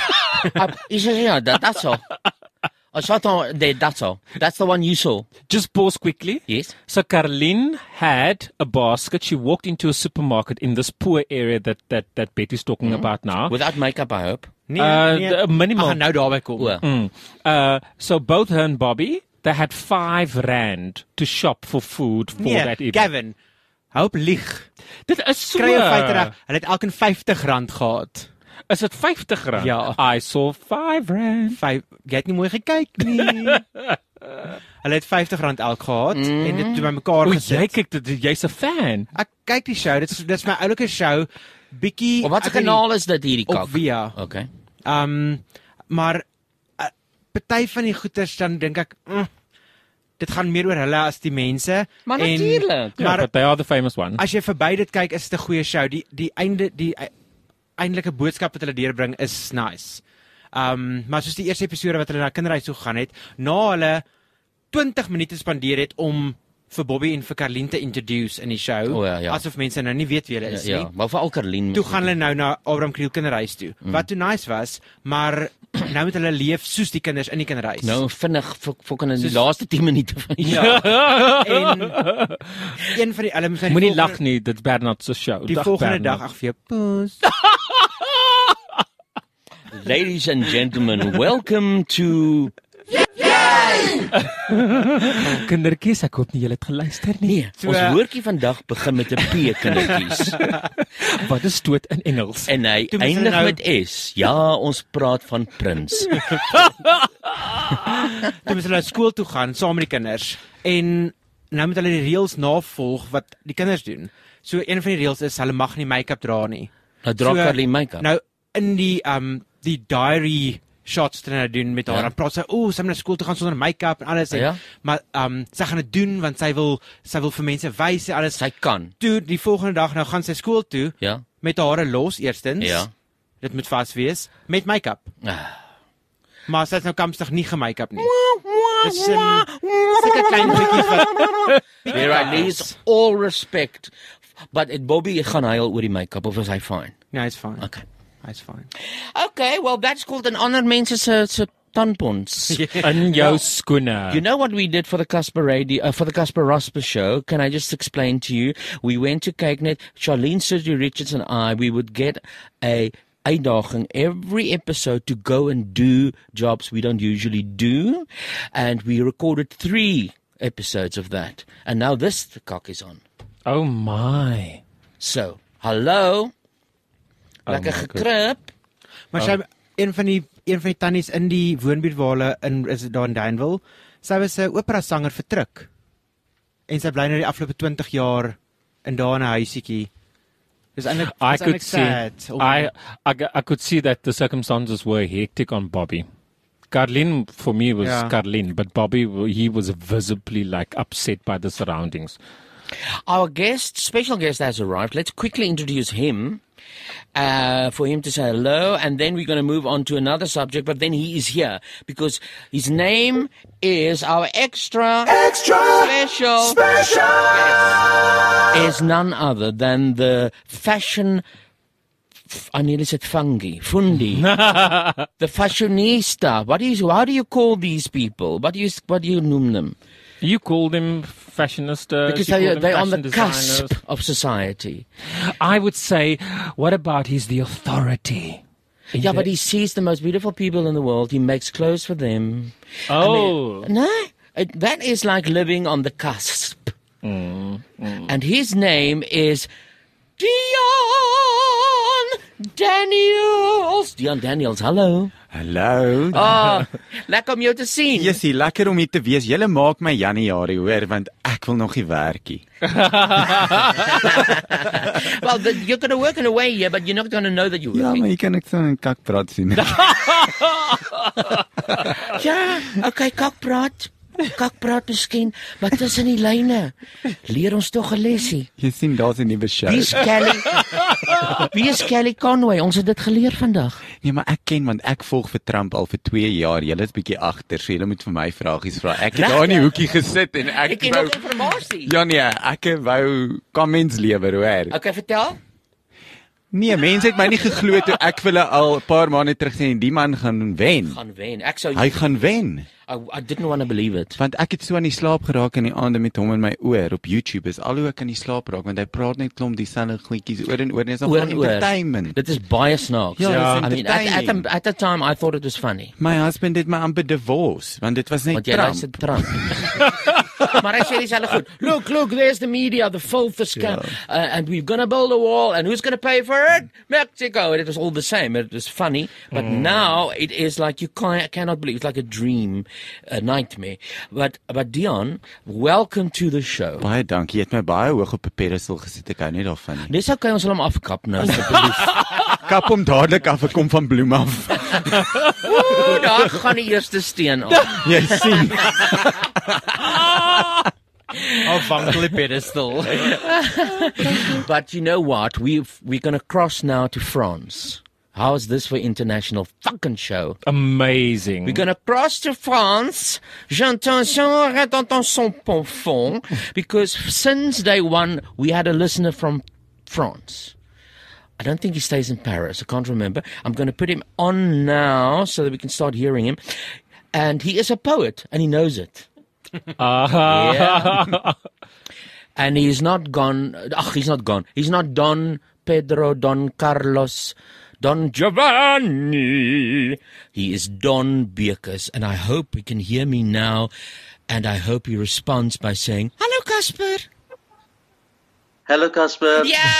That's all. That's all. That's the one you saw. Just pause quickly. Yes. So Caroline had a basket. She walked into a supermarket in this poor area that Betty's talking about now. Without makeup, I hope. Minimal. Nou daarby kom. So both her and Bobby, they had 5 rand to shop for food for that evening. Gavin, hoop lieg. Dit is so. Kry jy feite reg? Hulle het elkeen R50 gehad. Is dit R50? Ja. I saw 5 rand. Jy het nie mooi gekyk nie. Hulle het R50 elk gehad en dit by mekaar gesit. Jy kyk dit, jy's 'n fan. Ek kyk die show. Dit is my oulike show. Bietjie. Op watter kanaal is dit hierdie kak? Op Via. Okay. Maar party van die goeters dan dink ek, dit gaan meer oor hulle as die mense. Maar natuurlik. Maar but they are the famous ones. As jy verby dit kyk, is dit 'n goeie show. Die eindelike boodskap wat hulle deurbring is nice. Maar soos die eerste episode wat hulle na kinderhuis toe gegaan het, na hulle 20 minute spandeer het om vir Bobby en vir Caroline te introduce in die show, asof mense nou nie weet wie hulle is nie. Maar veral Caroline. Toe gaan hulle nou na Abraham Kriel kinderhuis toe, wat toe nice was, maar nou moet hulle leef soos die kinders in die kinderhuis. Nou vinnig fokin in die laaste 10 minute van die show. En een van die hulle moenie lag nie, dit's Bernard se show. Die volgende dag ag vir jou poes. Ladies and gentlemen, welcome to Kindertjies, ek hoop nie julle het geluister nie. Nee, ons woordjie vandag begin met 'n P, kindertjies. Wat is dood in Engels? En hy eindig met S. Ja, ons praat van prins. Toe moet hulle skool toe gaan saam met die kinders en nou moet hulle die reëls navolg wat die kinders doen. So een van die reëls is hulle mag nie make-up dra nie. Nou dra Caroline make-up. Nou in die diary shots wat hulle doen met haar, dan praat sy, sy moet na skool toe gaan sonder make-up en alles. Maar sy gaan dit doen want sy wil vir mense wys alles. Sy kan. Toe die volgende dag nou gaan sy skool toe met haar hare los eerstens. Dit moet vas wees met make-up. Maar sy het nou kamstig nie ge-make-up nie. Dis 'n seker klein bietjie van There I least all respect. But Bobby gaan huil oor die make-up of is hy fine? No, he's fine. Okay. He's fine. Okay, well that's called an honor mense se tampons. In jou skoene. You know what we did for the Casper Radio, for the Casper Rosper show? Can I just explain to you? We went to Cakenet, Charlene, Sergio Richards and I, we would get a uitdaging every episode to go and do jobs we don't usually do. And we recorded 3 episodes of that. And now the cock is on. Oh my. So, hello. Lekker gekrip. Maar sy een van die tannies in die woonbuurt waar hulle is daar in Danville. Sy was 'n opera sanger vir Truk. En sy bly nou die afgelope 20 jaar in daar 'n huisietjie. Dis eintlik I could see that the circumstances were hectic on Bobby. Caroline for me was Caroline, but Bobby, he was visibly like upset by the surroundings. Our special guest has arrived. Let's quickly introduce him. For him to say hello, and then we're going to move on to another subject, but then he is here because his name is our extra special guest, is none other than the fashion I nearly said fundi, the fashionista. How do you call these people? What do you noem them? You call them fashionista because they're on the cusp of society. I would say, what about he's the authority? Yeah, but he sees the most beautiful people in the world. He makes clothes for them. Oh. I mean, that is like living on the cusp. And his name is Dion Daniel. Daniels. Dion Daniels, hallo. Hallo. Lekker om jou te sien. Jessie, lekker om hier te wees. Julle maak my Januarie hoor, want ek wil nog nie werkie. Well, you're going to work in a way here, but you're not going to know that you're Ja, working. maar hier kan ek so 'n kakpraat sien. Ja, okay, kakpraat miskien, maar tussen die lyne leer ons tog 'n lesie. Jy sien daar's 'n nuwe show. Wie is Kelly Conway? Ons het dit geleer vandag. Nee, maar ek ken want ek volg vir Trump al vir 2 jaar. Julle is bietjie agter, so julle moet vir my vragies vra. Ek het daar in die hoekie gesit en ek ken ook informasie. Ja nee, ek wou comments lewer hoor. Okay, vertel. Nee, mense het my nie geglo toe ek vir hulle al 'n paar maande terug sê en die man gaan wen. Hy gaan wen. I didn't want to believe it. Want ek het so aan die slaap geraak in die aande met hom in my oor op YouTube. Is al hoe ek aan die slaap raak want hy praat net klomp dieselfde goedjies oor en oor en is al entertainment. Dit is baie snaaks. Ja, I mean at the time I thought it was funny. My husband het my amper divorce want dit was net Trump. Maar hy sê dieselfde goed. Look, there's the media, the filth, the scam, and we're going to build a wall, and who's going to pay for it? Mexico. And it was all the same. It was funny, but now it is like you cannot believe. It's like a dream, a nightmare. But Dion, welcome to the show. Baie dankie. Jy het my baie hoog op 'n pedestal gesit. Ek hou net daarvan. Dis okay, ons sal hom afkap nou asseblief. Kap hom dadelik af, ek kom van Bloem af. Ooh, daar gaan die eerste steen af. Jy sien. Afhanklik pedestal. But you know what? We're going to cross now to France. How is this for international fucking show? Amazing. We're going to cross to France. J'entends son fond. Because since day one, we had a listener from France. I don't think he stays in Paris. I can't remember. I'm going to put him on now so that we can start hearing him. And he is a poet, and he knows it. Yeah. And he's not gone. He's not gone. He's not Don Pedro, Don Carlos, Don Giovanni. He is Don Beekers, and I hope he can hear me now, and I hope he responds by saying, "Hello, Casper." Hello, Casper. Yeah!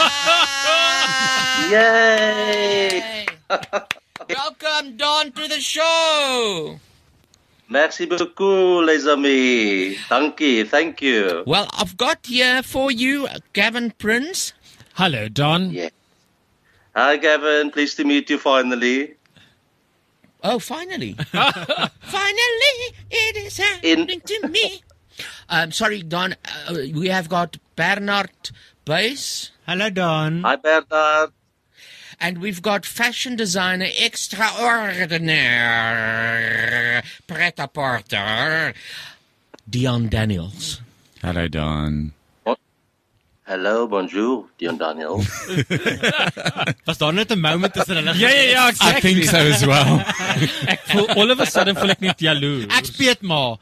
Yay! Welcome, Don, to the show. Merci beaucoup, les amis. Thank you. Well, I've got here for you Gavin Prince. Hello, Don. Yeah. Hi, Gavin. Pleased to meet you finally. Oh, finally. Finally, it is happening to me. Sorry, Don. We have got Bernard Buys. Hello, Don. Hi, Bernard. And we've got fashion designer extraordinaire, pret-à-porter, Dion Daniels. Hello, Don. Hello, bonjour, Dion Daniels. Was daar net 'n moment tussen hulle? Ja, exactly. I think so as well. Ek voel all of a sudden voel ek net jaloers. Ek speet maar.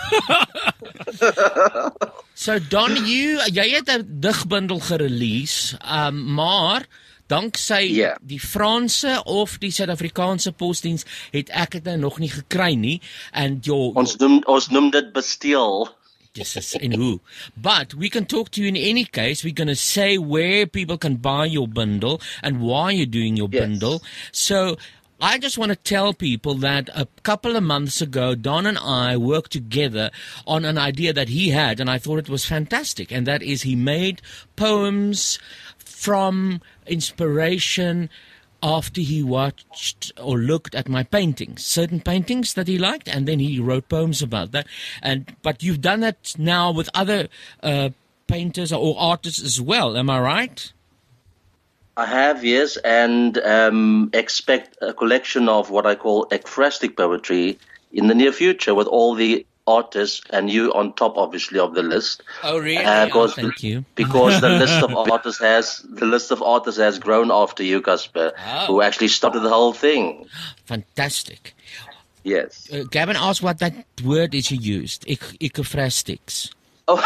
So Don, jy het 'n digbundel gerelease, maar danksy die Franse of die Suid-Afrikaanse posdiens het ek dit nou nog nie gekry nie, and ons noem dit besteel. Yes, and who? But we can talk to you in any case. We're going to say where people can buy your bundle and why you're doing your bundle. So I just want to tell people that a couple of months ago, Don and I worked together on an idea that he had, and I thought it was fantastic, and that is he made poems from inspiration after he watched or looked at my paintings, certain paintings that he liked, and then he wrote poems about that. But you've done that now with other painters or artists as well, am I right? I have, yes, and expect a collection of what I call ekphrastic poetry in the near future with all the artists and you on top, obviously, of the list. Oh, really? Thank you. Because the list of artists has grown after you, Casper, who actually started the whole thing. Fantastic. Yes. Gavin asked what that word is you used. Ekphrastics. Oh,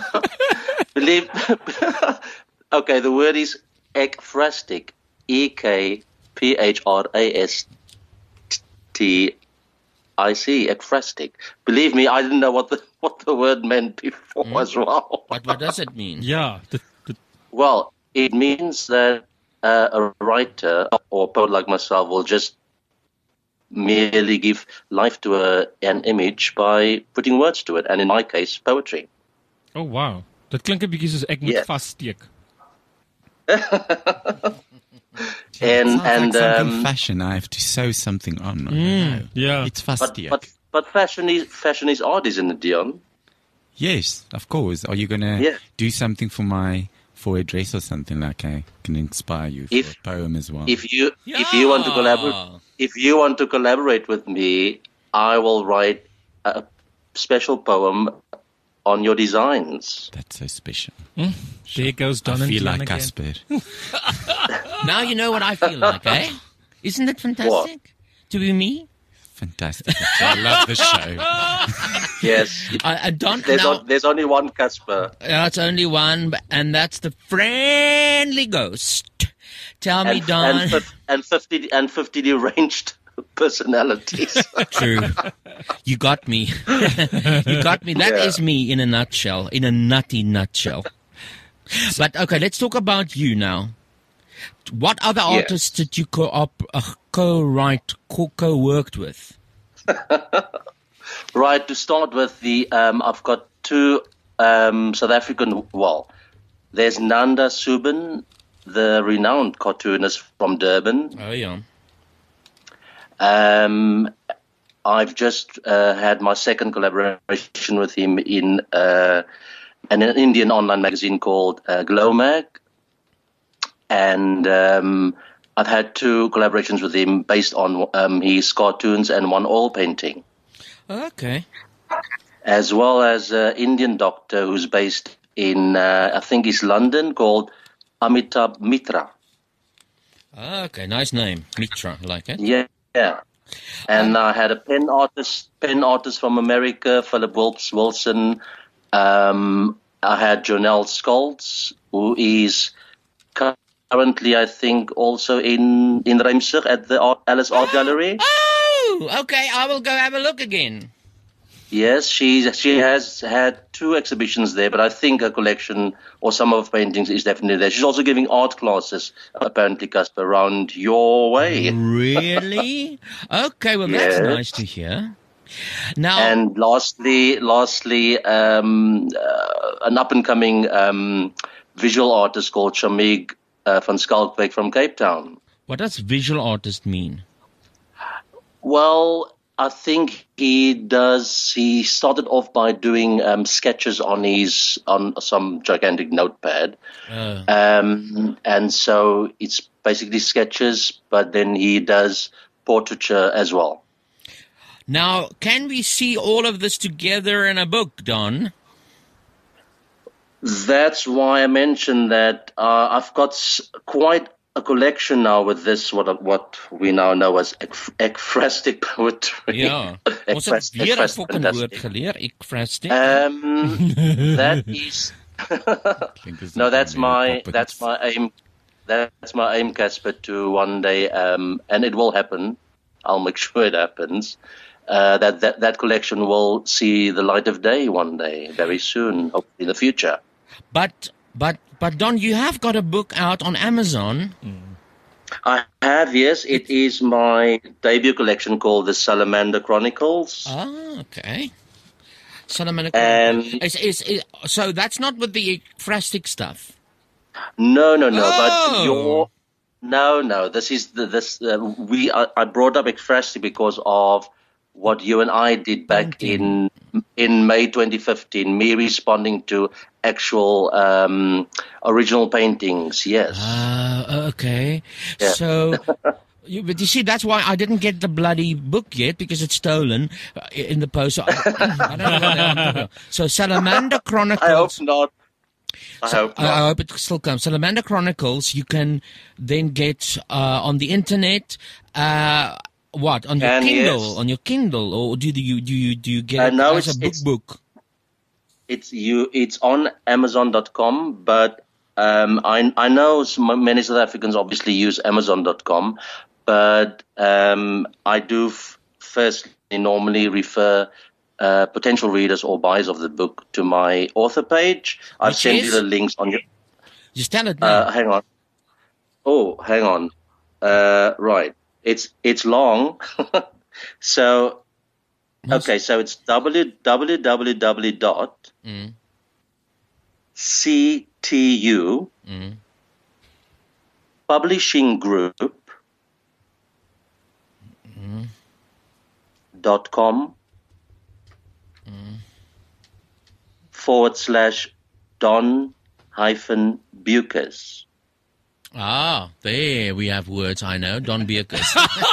okay, the word is ekphrastic. EKPHRAST. I see, ekphrastic. Believe me, I didn't know what the word meant before as well. What does it mean? Yeah. Well, it means that a writer or a poet like myself will just merely give life to an image by putting words to it, and in my case, poetry. Oh wow, dit klink 'n bietjie soos ek moet vassteek. and fashion, I have to sew something on. Yeah, it's fassteek. But fashion is art, isn't it, Dion? Yes, of course. Are you gonna do something for a dress or something like I can inspire you for a poem as well? If you want to collaborate with me, I will write a special poem on your designs. That's so special. There goes Don. I feel like Casper. Now you know what I feel like, eh? Isn't it fantastic to be me? Fantastic. I love the show. Yes. There's only one Casper. It's only one, and that's the friendly ghost. Tell me, Don. And 50 deranged personalities. True. You got me. You got me. That is me in a nutshell, in a nutty nutshell. But okay, let's talk about you now. What other artists did you co-write, co-worked with? Right, to start with, I've got two South African, there's Nanda Subin, the renowned cartoonist from Durban. Oh, yeah. I've just had my second collaboration with him in an Indian online magazine called Glowmag. And I've had two collaborations with him based on his cartoons and one oil painting. Okay. As well as an Indian doctor who's based in, I think it's London, called Amitabh Mitra. Okay, nice name. Mitra, I like it. Yeah. And I had a pen artist from America, Philip Wilson. I had Jonelle Scholz, who is currently, I think, also in Reimsig at the Alice Art Gallery. Oh, okay. I will go have a look again. Yes, she has had two exhibitions there, but I think her collection or some of her paintings is definitely there. She's also giving art classes, apparently, Casper, around your way. Really? Okay, well, that's nice to hear. Now, and lastly, an up-and-coming visual artist called Shamig van Skalkwyk from Cape Town. What does visual artist mean? Well, I think he started off by doing sketches on some gigantic notepad. And so it's basically sketches, but then he does portraiture as well. Now, can we see all of this together in a book, Don? That's why I mentioned that I've got quite a collection now with this, what we now know as ekphrastic poetry. Ja, ons het weer 'n fucking woord geleer, ekphrastic. That is no, that's my aim. That's my aim, Casper, to one day, and it will happen. I'll make sure it happens. That collection will see the light of day one day, very soon, hopefully in the future. But Don, you have got a book out on Amazon. I have, yes. It is my debut collection called The Salamander Chronicles. Ah, okay. Salamander Chronicles. So that's not with the ekphrastic stuff. No. Oh. But no. This is I brought up ekphrastic because of what you and I did back in May 2015, me responding to actual original paintings, yes. Okay. Yeah. So, but you see, that's why I didn't get the bloody book yet, because it's stolen in the post. So, I don't know what I'm talking about. So, Salamander Chronicles. I hope not. I hope it still comes. Salamander Chronicles, you can then get on the internet. What, on your Kindle? Yes. On your Kindle, or do you get it as a book? It's on Amazon.com, but I know many South Africans obviously use Amazon.com, but I do firstly normally refer potential readers or buyers of the book to my author page. I've sent you the links on your. Just tell it now. Hang on. Oh, hang on. Right. It's long. So, okay, so it's www.ctu Publishing Group .com /Don-Bucas. Ah, there we have words I know. Don Bucas.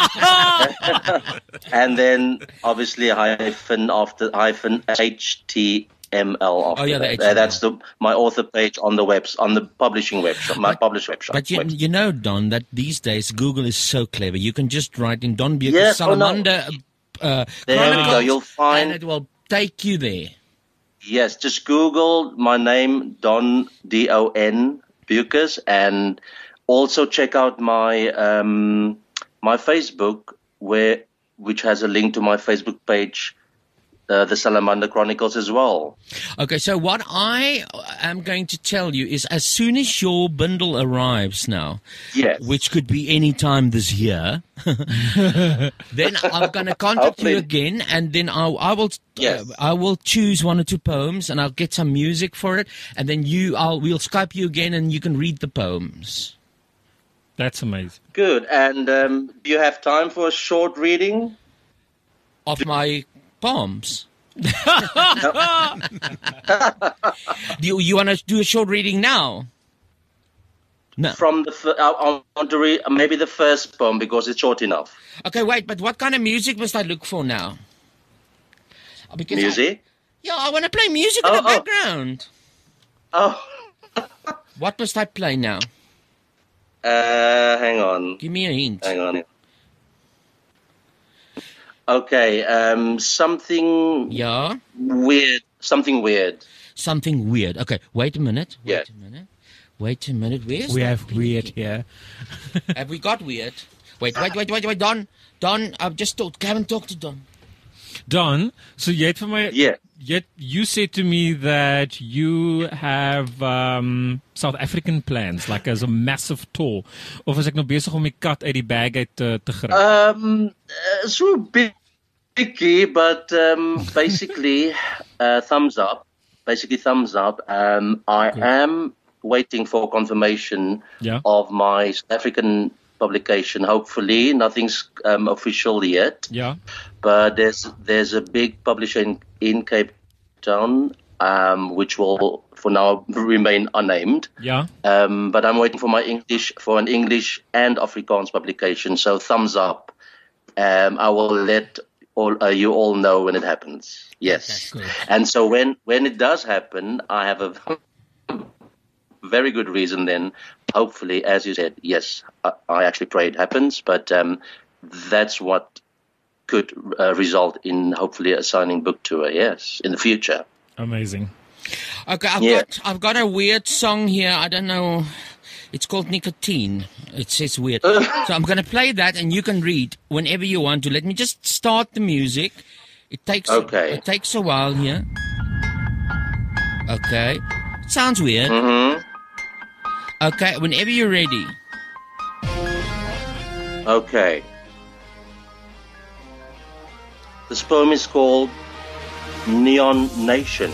And then obviously hyphen after hyphen HTML. After yeah, the that. HTML. That's my author page on the on the publishing website, my published website. But you know, Don, that these days Google is so clever. You can just write in Don Bucas Yes, Salamander there we go. You'll find, and it will take you there. Yes, just Google my name, Don D-O-N Bucas, and also check out my my Facebook, which has a link to my Facebook page, the Salamander Chronicles as well. Okay, so what I am going to tell you is, as soon as your bundle arrives now, yes, which could be any time this year, then I'm going to contact you again, and then I will choose one or two poems, and I'll get some music for it, and then we'll Skype you again, and you can read the poems. That's amazing. Good. And do you have time for a short reading of my poems? Do you want to do a short reading now? No. From I want to read maybe the first poem because it's short enough. Okay, wait, but what kind of music must I look for now? Because music? I want to play music in the background. Oh. What must I play now? Hang on. Give me a hint. Hang on. Okay, something weird. Something weird. Something weird. Okay, wait a minute. Wait a minute. Where's we have weird here? Have we got weird? Wait, Don, I've just haven't talked to Don. Don, so you said to me that you have South African plans, like as a massive tour. Of is ek nou besig om die kat uit die bag uit te gryp? So biggie, but basically thumbs up. Basically thumbs up. I am waiting for confirmation of my South African publication. Hopefully, nothing's official yet. Yeah. But there's a big publisher in Cape Town, which will for now remain unnamed. Yeah. But I'm waiting for an English and Afrikaans publication. So thumbs up. I will let you all know when it happens. Yes. Okay, and so when it does happen, I have a very good reason then, hopefully, as you said, yes, I actually pray it happens, but that's what could result in hopefully a signing book tour, yes, in the future. Amazing. Okay, I've got a weird song here. I don't know. It's called Nicotine. It says weird. So I'm going to play that, and you can read whenever you want to. Let me just start the music. It takes a while here. Okay. It sounds weird. Mm-hmm. Okay, whenever you're ready. Okay. This poem is called Neon Nation.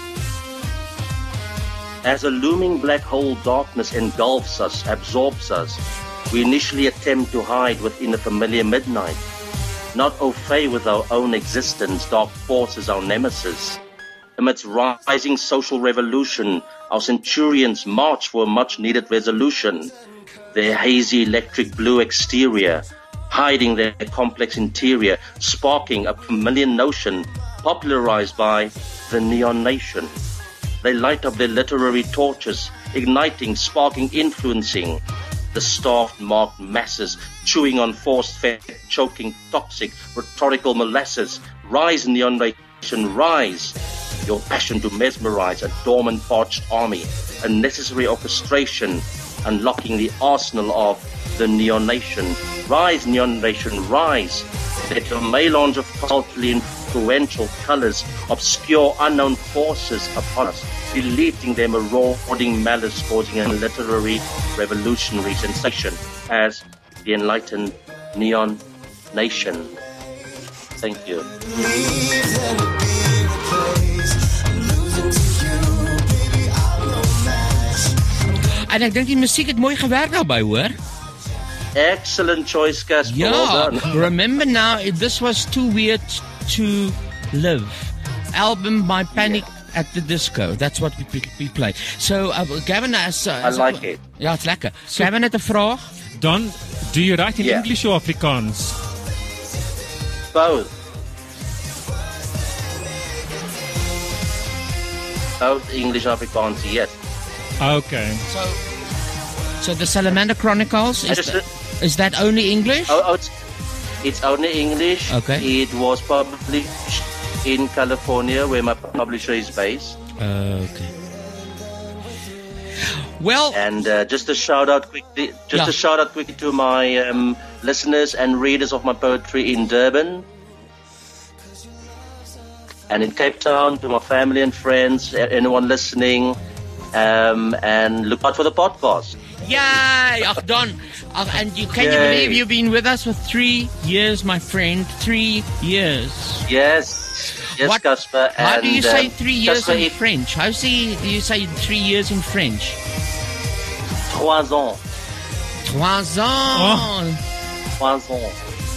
As a looming black hole darkness engulfs us, absorbs us, we initially attempt to hide within a familiar midnight. Not au fait with our own existence, dark forces our nemesis. Amidst rising social revolution, our centurions march for a much-needed resolution. Their hazy electric blue exterior, hiding their complex interior, sparking a familiar notion, popularized by the Neon Nation. They light up their literary torches, igniting, sparking, influencing the starved-marked masses, chewing on force-fed, choking, toxic, rhetorical molasses. Rise, Neon Nation, rise! Your passion to mesmerize a dormant, parched army, a necessary orchestration, unlocking the arsenal of the Neon Nation. Rise, Neon Nation, rise! Let your melange of culturally influential colors obscure unknown forces upon us, deleting their marauding malice, causing a literary revolutionary sensation as the enlightened neon nation. Thank you. En ek dink die musiek het mooi gewerk daarbey, hoor? Excellent choice, Casper. Yeah, well done. Remember now, this was Too Weird to Live. Album by Panic at the Disco. That's what we played. So, Gavin has... I like it. Ja, it's lekker. So, Gavin het 'n vraag. Don, do you write in English or Afrikaans? Both. Both English and Afrikaans, yes. Okay. So the Salamander Chronicles, is that only English? Oh, it's only English. Okay. It was published in California, where my publisher is based. Okay. Well, and just a shout out quickly, to my listeners and readers of my poetry in Durban and in Cape Town, to my family and friends, anyone listening, and look out for the podcast. Yay! Ach, Don. And can you believe you've been with us for 3 years, my friend? 3 years. Yes, Casper. How do you say 3 years Casper, in French? How do you say 3 years in French? 3 ans. 3 ans. 3 ans.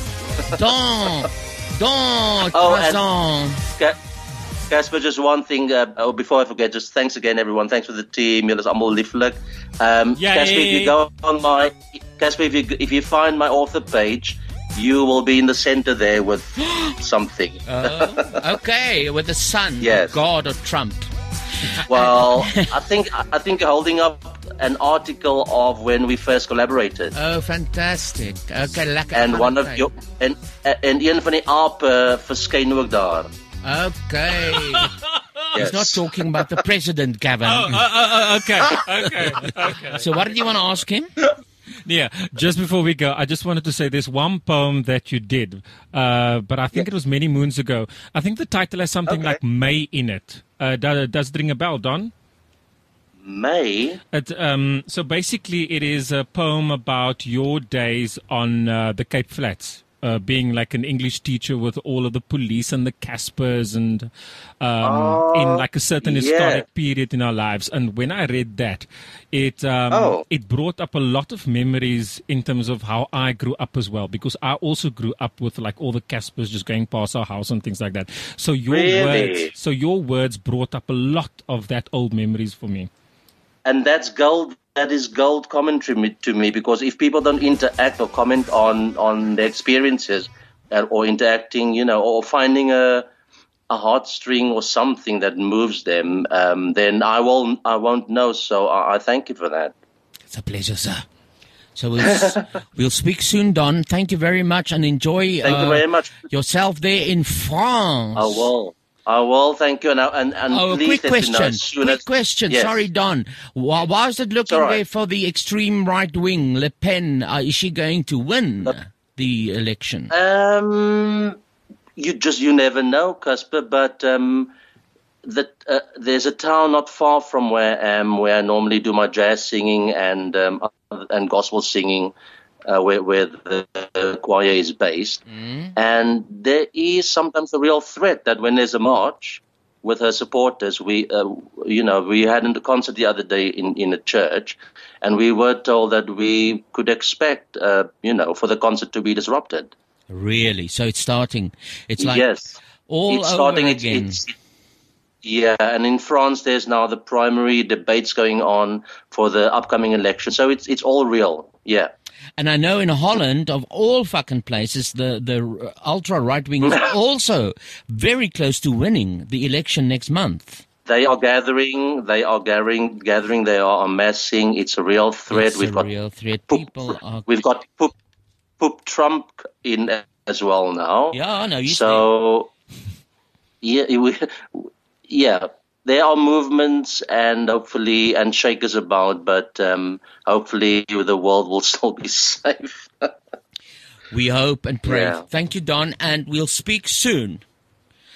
Don. 3 ans. Casper, just one thing before I forget. Just thanks again, everyone. Thanks for the team. Julle is almal lieflik. Casper, if you go on my Casper, if you find my author page, you will be in the center there with something. Okay, with the sun, yes. God, or Trump. Well, I think holding up an article of when we first collaborated. Oh, fantastic. Okay, lekker. And one of your en een van die ape verskyn ook daar. Okay. Yes. He's not talking about the president, Gavin. Okay. So what did you want to ask him? Yeah, just before we go, I just wanted to say there's one poem that you did, but I think it was many moons ago. I think the title has something like May in it. Does it ring a bell, Don? May? So basically it is a poem about your days on the Cape Flats. Being like an English teacher with all of the police and the Caspers and in like a certain historic period in our lives. And when I read that, it brought up a lot of memories in terms of how I grew up as well, because I also grew up with like all the Caspers just going past our house and things like that. So your words brought up a lot of that old memories for me. And that's gold. That is gold commentary to me, because if people don't interact or comment on their experiences or interacting, or finding a heartstring or something that moves them, then I won't know. So I thank you for that. It's a pleasure, sir. So we'll speak soon, Don. Thank you very much, and enjoy Thank you very much. yourself there in France. I will, thank you. And please quick question. Yes. Sorry, Don. Why is it looking there for the extreme right wing, Le Pen? Is she going to win the election? You never know, Casper. But there's a town not far from where I am, where I normally do my jazz singing and gospel singing. Where the choir is based. And there is sometimes a real threat that when there's a march with her supporters, we had a concert the other day in a church, and we were told that we could expect, for the concert to be disrupted. Really? So it's starting. It's like yes, all it's over starting, again. Yeah, and in France, there's now the primary debates going on for the upcoming election. So it's all real. Yeah. And I know in Holland, of all fucking places, the ultra right wing is also very close to winning the election next month. They are gathering. They are amassing. It's a real threat. Real threat. We've got Poop Trump in as well now. Yeah, I know. Yeah. There are movements and shakers about, but hopefully the world will still be safe. We hope and pray. Yeah. Thank you, Don, and we'll speak soon.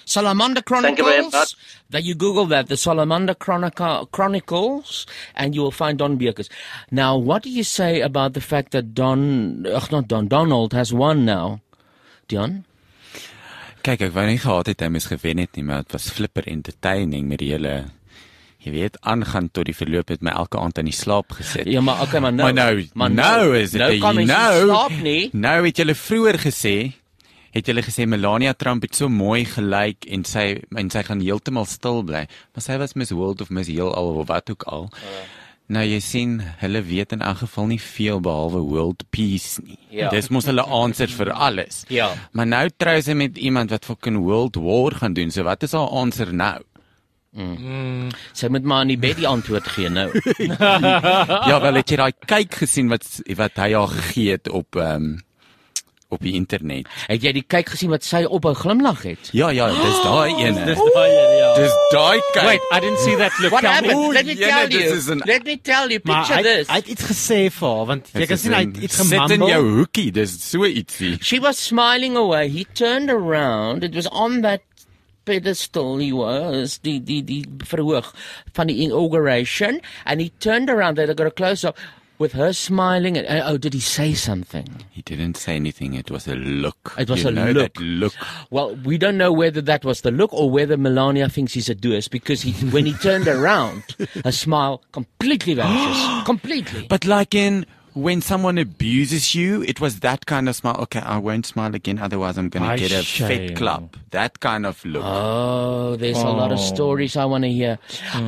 Salamander Thank you very Chronicles. much. That you Google that, the Salamander Chronicles, and you will find Don Beekers. Now, what do you say about the fact that Donald has won now? Dion? Kyk, ek wou nie gehad het hy moes gewen het nie, maar dit was flipper entertaining met die hele, jy weet, aangaan tot die verloop het my elke aand in die slaap gesit. Ja, maar okay, maar nou is dit nou kan mens nie slaap nie. Nou het julle vroeër gesê Melania Trump het so mooi gelyk en sy gaan heeltemal stil bly. Maar sy was Miss World of Miss Heelal of wat ook al. Nou jy sien, hulle weet in elk geval nie veel behalwe world peace nie. Ja. Dis mos hulle answer vir alles. Ja. Maar nou trou sy met iemand wat fucking world war gaan doen. So wat is haar answer nou? Sy moet maar in die bed die antwoord gee nou. Ja, wel het jy daai kyk gesien wat hy haar gegee het op die internet. Het jy die kyk gesien wat sy op 'n glimlag het? Ja, dis daai ene. Dis daai kyk. Wait, I didn't see that look. What happened? Let me tell you. Picture this. Hy het iets gesê vir haar, want jy kan sien hy het iets gemumble. Sit in jou hoekie, dis so ietsie. She was smiling away. He turned around. It was on that pedestal he was, die verhoog van die inauguration, and he turned around. They got a close-up with her smiling, and did he say something? He didn't say anything. It was a look. It was look. Well, we don't know whether that was the look or whether Melania thinks he's a doers, because when he turned around, her smile completely vanishes. Completely. But when someone abuses you, it was that kind of smile. Okay, I won't smile again, otherwise I'm going to get a fat club. That kind of look. Oh, there's a lot of stories I want to hear.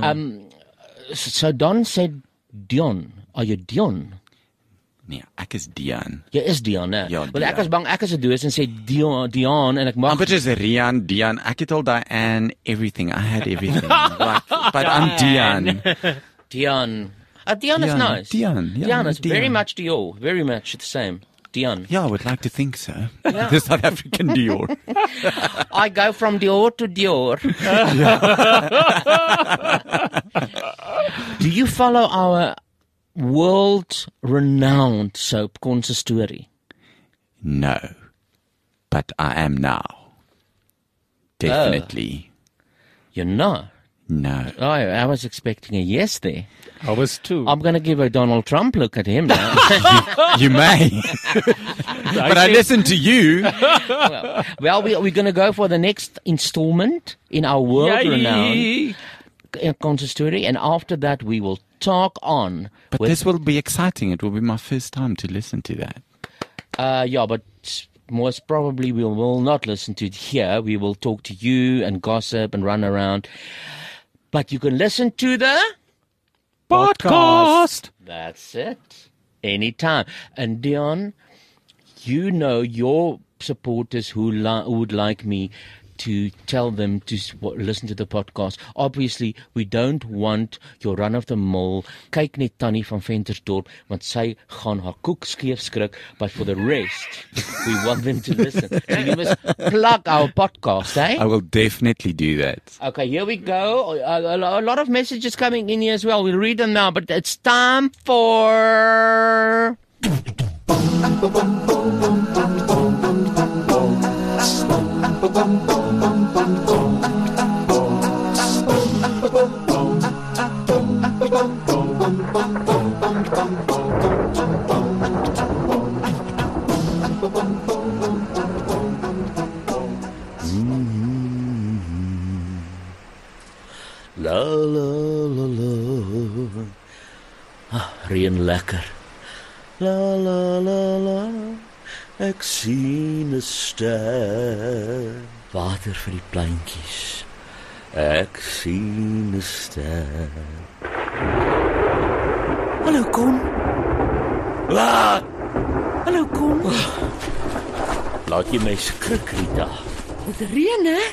So Don said, Dion. Are you Dion? Nee, ek is Dion. Jy is Dion, né? Ja, want ek was bang ek is 'n doos en sê Dion en ek mag. But is Rian, Dion. Ek het al Diane, everything. I had everything. But I'm Dion. Dion. Dion is nice. Dion is very much Dior. Very much the same. Dion. Yeah, I would like to think so. Yeah. The South African Dior. I go from Dior to Dior. Do you follow our world-renowned soap, Consistorie? No, but I am now. Definitely. You're not? No. Oh, I was expecting a yes there. I was too. I'm going to give a Donald Trump look at him now. You may. But I listen to you. Well, we're going to go for the next installment in our world-renowned Consistorie, and after that we will talk on. But this will be exciting. It will be my first time to listen to that. Yeah, but most probably we will not listen to it here. We will talk to you and gossip and run around. But you can listen to the podcast. That's it. Anytime. And Dion, you know your supporters who would like me to tell them to listen to the podcast. Obviously, we don't want your run-of-the-mill, kyk net Tannie van Ventersdorp, want sy gaan haar koek skeef skrik, but for the rest, we want them to listen. So you must plug our podcast, eh? I will definitely do that. Okay, here we go. A lot of messages coming in here as well. We'll read them now, but it's time for... La la la la. Reën lekker. La la la la. Ek sien 'n ster. Water vir die plantjies. Ek sien 'n ster. Hallo Kon. Hallo Kon. Laat jy my skrik, Rita. Dit reën, hè?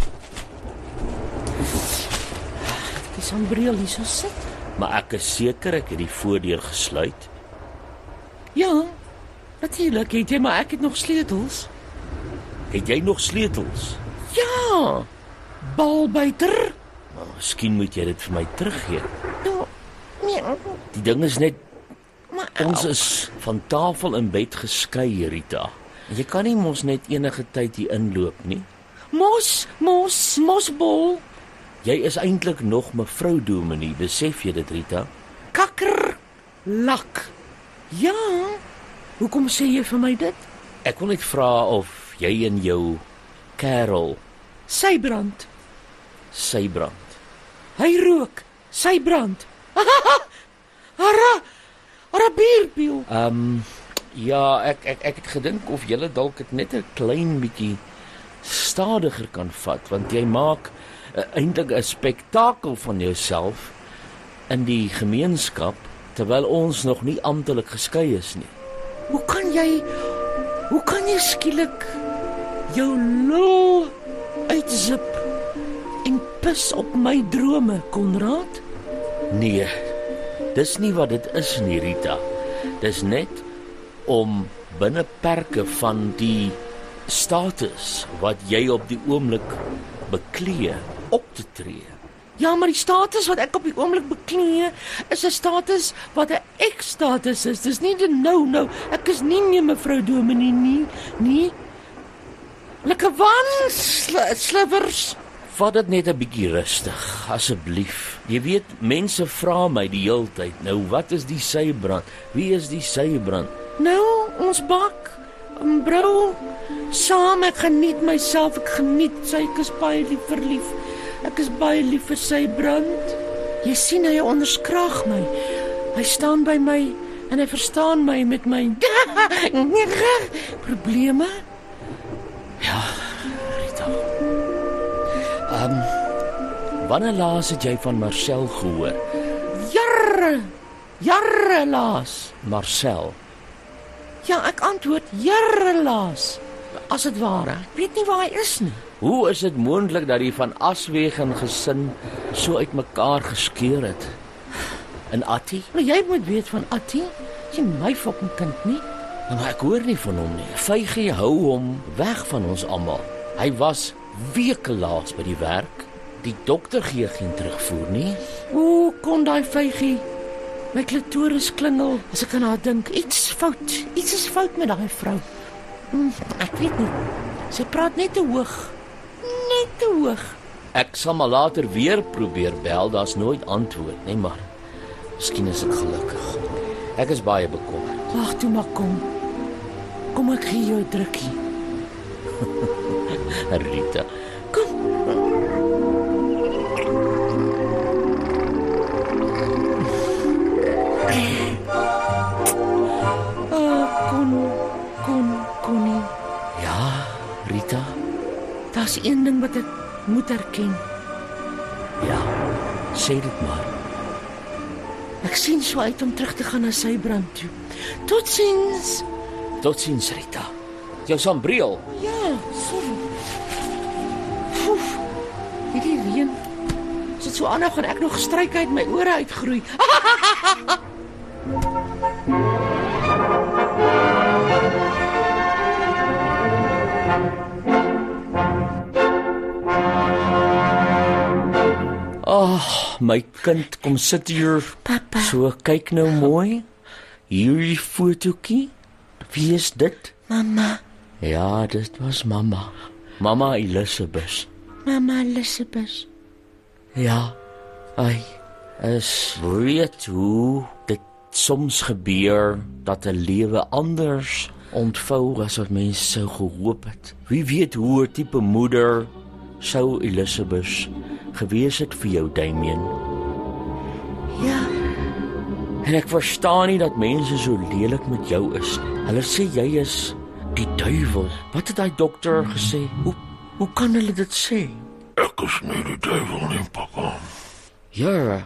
Dis ambreel hier so sit. Maar ek is seker ek het die voordeur gesluit. Ja. Natuurlik, maar ek het nog sleutels. Het jy nog sleutels? Ja. Balbuiter. Nou, miskien moet jy dit vir my teruggee. Nee. Die ding is net ons is van tafel en bed geskei, Rita. Jy kan nie mos net enige tyd hier inloop nie. Mosbol. Jy is eintlik nog mevrou Dominee, besef jy dit, Rita? Kakkerlak. Ja, hoekom sê jy vir my dit? Ek wil net vra of jy en jou kerel Sy brand. Hy rook, sy brand. Ara bierpil. Ja, ek het gedink of jy dalk dit net 'n klein bietjie stadiger kan vat, want jy maak eintlik 'n spektakel van jouself in die gemeenskap terwyl ons nog nie amptelik geskei is nie. Hoe kan jy skielik jou lul uitzip en pis op my drome, Konrad? Nee, dis nie wat dit is nie, Rita. Dis net om binne perke van die status wat jy op die oomblik beklee op te tree. Ja, maar die status wat ek op die oomblik beklee is 'n status wat 'n ek-status is. Dis nie die nou. Ek is nie mevrou Dominee nie. Lekker van slivers. Vat dit net 'n bietjie rustig, asseblief. Jy weet, mense vra my die hele tyd, nou wat is die sybrand? Wie is die sybrand? Nou, ons bak, brou, saam, ek geniet myself, sy, ek is baie verlief. Ek is baie lief vir sy brand. Jy sien, hy onderskraag my. Hy staan by my en hy verstaan my met my probleme. Ja, Rita. Wanneer laas het jy van Marcel gehoor? Jare laas. Marcel? Ja, ek antwoord jare laas. As dit ware. Ek weet nie waar hy is nie. Hoe is dit moontlik dat die van Aswegen gesin so uitmekaar geskeur het? En Attie? Maar jy moet weet van Attie. Jy my fucking kind nie. Maar ek hoor nie van hom nie. Vygie hou hom weg van ons almal. Hy was weke laas by die werk. Die dokter gee geen terugvoer nie. Hoe kon daai Vygie? My klitoris klingel as ek aan haar dink. Iets is fout met daai vrou. Ek weet nie. Sy praat net te hoog. Ek sal maar later weer probeer bel, daar's nooit antwoord nie, maar miskien is ek gelukkig. Ek is baie bekommerd. Wag toe maar kom. Kom ek gee jou 'n drukkie. Rita, kom. Connie. Ja, Rita. Daar's een ding wat ek moet erken. Ja, sê dit maar. Ek sien so uit om terug te gaan na sy brand toe. Totsiens. Totsiens, Rita. Jou sambreel. Ja, sorry. Hierdie reën. As dit so aanhou gaan ek nog struike uit my ore uitgroei. My kind, kom sit hier. Papa. So, kyk nou mooi. Hierdie fotootjie. Wie is dit? Mama. Ja, dit was mamma. Mamma Elisabeth. Mama Elisabeth. Ja, hy is weet hoe dit soms gebeur dat 'n lewe anders ontvou as wat mense sou gehoop het. Wie weet hoe 'n tipe moeder sou Elisabeth gewees het vir jou, Damien. Ja. En ek verstaan nie dat mense so lelik met jou is. Hulle sê jy is die duiwel. Wat het daai dokter gesê? Hoe kan hulle dit sê? Ek is nie die duiwel nie, papa. Ja.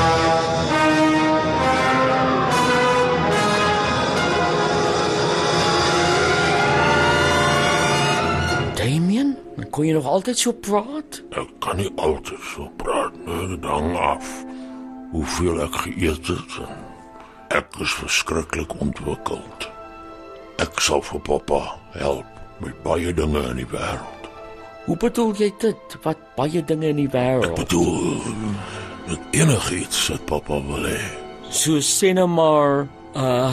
Damien, kon jy nog altyd so praat? Ek kan nie altyd so praat nie, dit hang af hoeveel ek geëet het. Ek is verskriklik ontwikkeld. Ek sal vir papa help met baie dinge in die wêreld. Hoe bedoel jy dit? Wat baie dinge in die wêreld? Ek bedoel met enigiets wat papa wil hê. So sê nou maar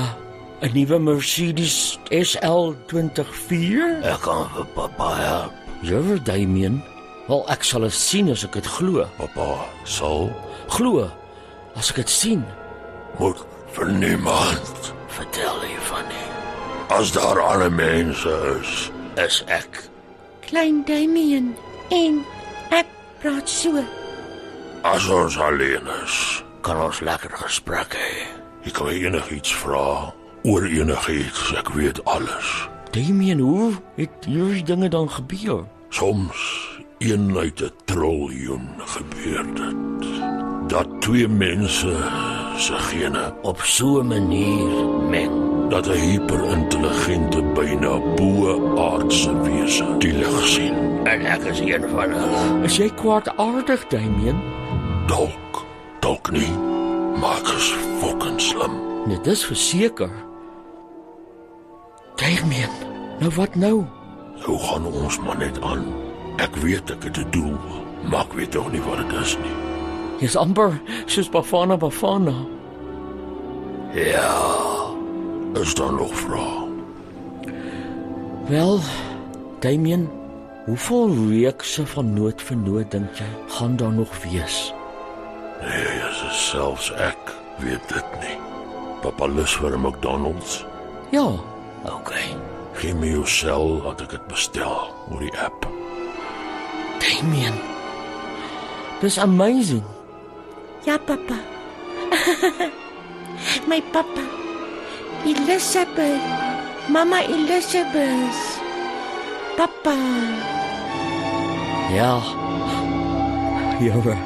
'n nuwe Mercedes SL 24. Ek kan vir papa help Julle Damien, wel ek sal dit sien as ek dit glo. Papa, sal Glo as ek dit sien. moet vir niemand. Vertel jy van nie. As daar ander mense is ek. Klein Damien en ek praat so. As ons alleen is, Kan ons lekker gesprek hê. jy kan my enigiets vra oor enigiets, ek weet alles. Damien, hoe het hierdie dinge dan gebeur? Soms, een uit 'n triljoen gebeur dit. Dat twee mense se gene Op so 'n manier meng. dat 'n hyperintelligente, byna bo-aardse wese die lig sien. En ek is een van hulle. Is jy kwaadaardig, Damien? Dalk nie, maar ek is fucking slim. Nee, dis verseker. Damien, nou wat nou? Nou gaan ons maar net aan. Ek weet ek het 'n doel, maar ek weet ook nie wat dit is nie. Jy's amper soos Bafana. Ja, is daar nog vrae? Wel, Damien, hoeveel reekse van Nood vir Nood dink jy gaan daar nog wees? Nee, selfs ek weet dit nie. Papa lus vir 'n McDonald's. Ja, okay. Gee my jou sel dat ek dit bestel oor die app. Damien, dis amazing. Ja, papa. My papa. Elizabeth. Mama Elizabeth. Papa. Ja. Jammer.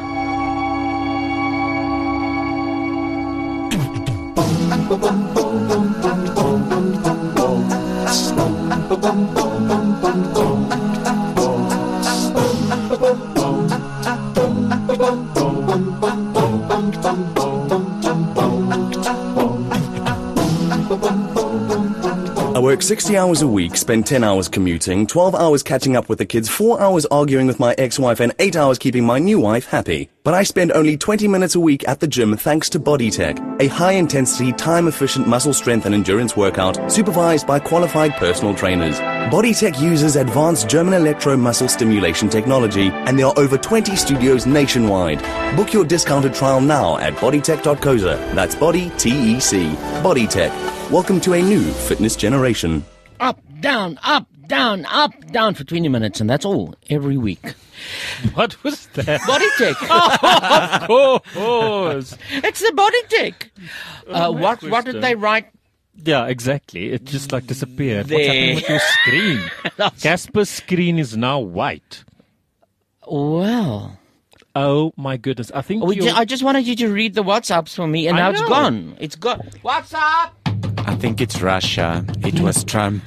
I work 60 hours a week, spend 10 hours commuting, 12 hours catching up with the kids, 4 hours arguing with my ex-wife, and 8 hours keeping my new wife happy. But I spend only 20 minutes a week at the gym thanks to BodyTech, a high-intensity, time-efficient muscle strength and endurance workout supervised by qualified personal trainers. BodyTech uses advanced German electro-muscle stimulation technology, and there are over 20 studios nationwide. Book your discounted trial now at bodytech.coza. That's body, T-E-C. BodyTech. Welcome to a new fitness generation. Up, down for 20 minutes, and that's all, every week. What was that? BodyTech. Oh, of course. It's the BodyTech. What did they write? Yeah, exactly. It just like disappeared. There. What's happening with your screen? Casper's screen is now white. Well. Oh my goodness. I think I just wanted you to read the WhatsApps for me, and now it's gone. It's gone. WhatsApp! I think it's Russia. It was Trump.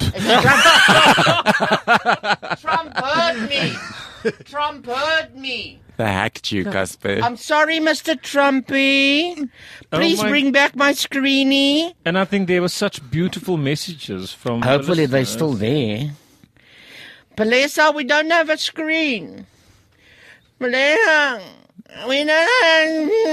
Trump heard me. Trump heard me. They hacked you, Casper. I'm sorry, Mr. Trumpy. Please bring back my screenie. And I think there were such beautiful messages from Hopefully they're still there. Palesa, we don't have a screen. Palesa, we don't have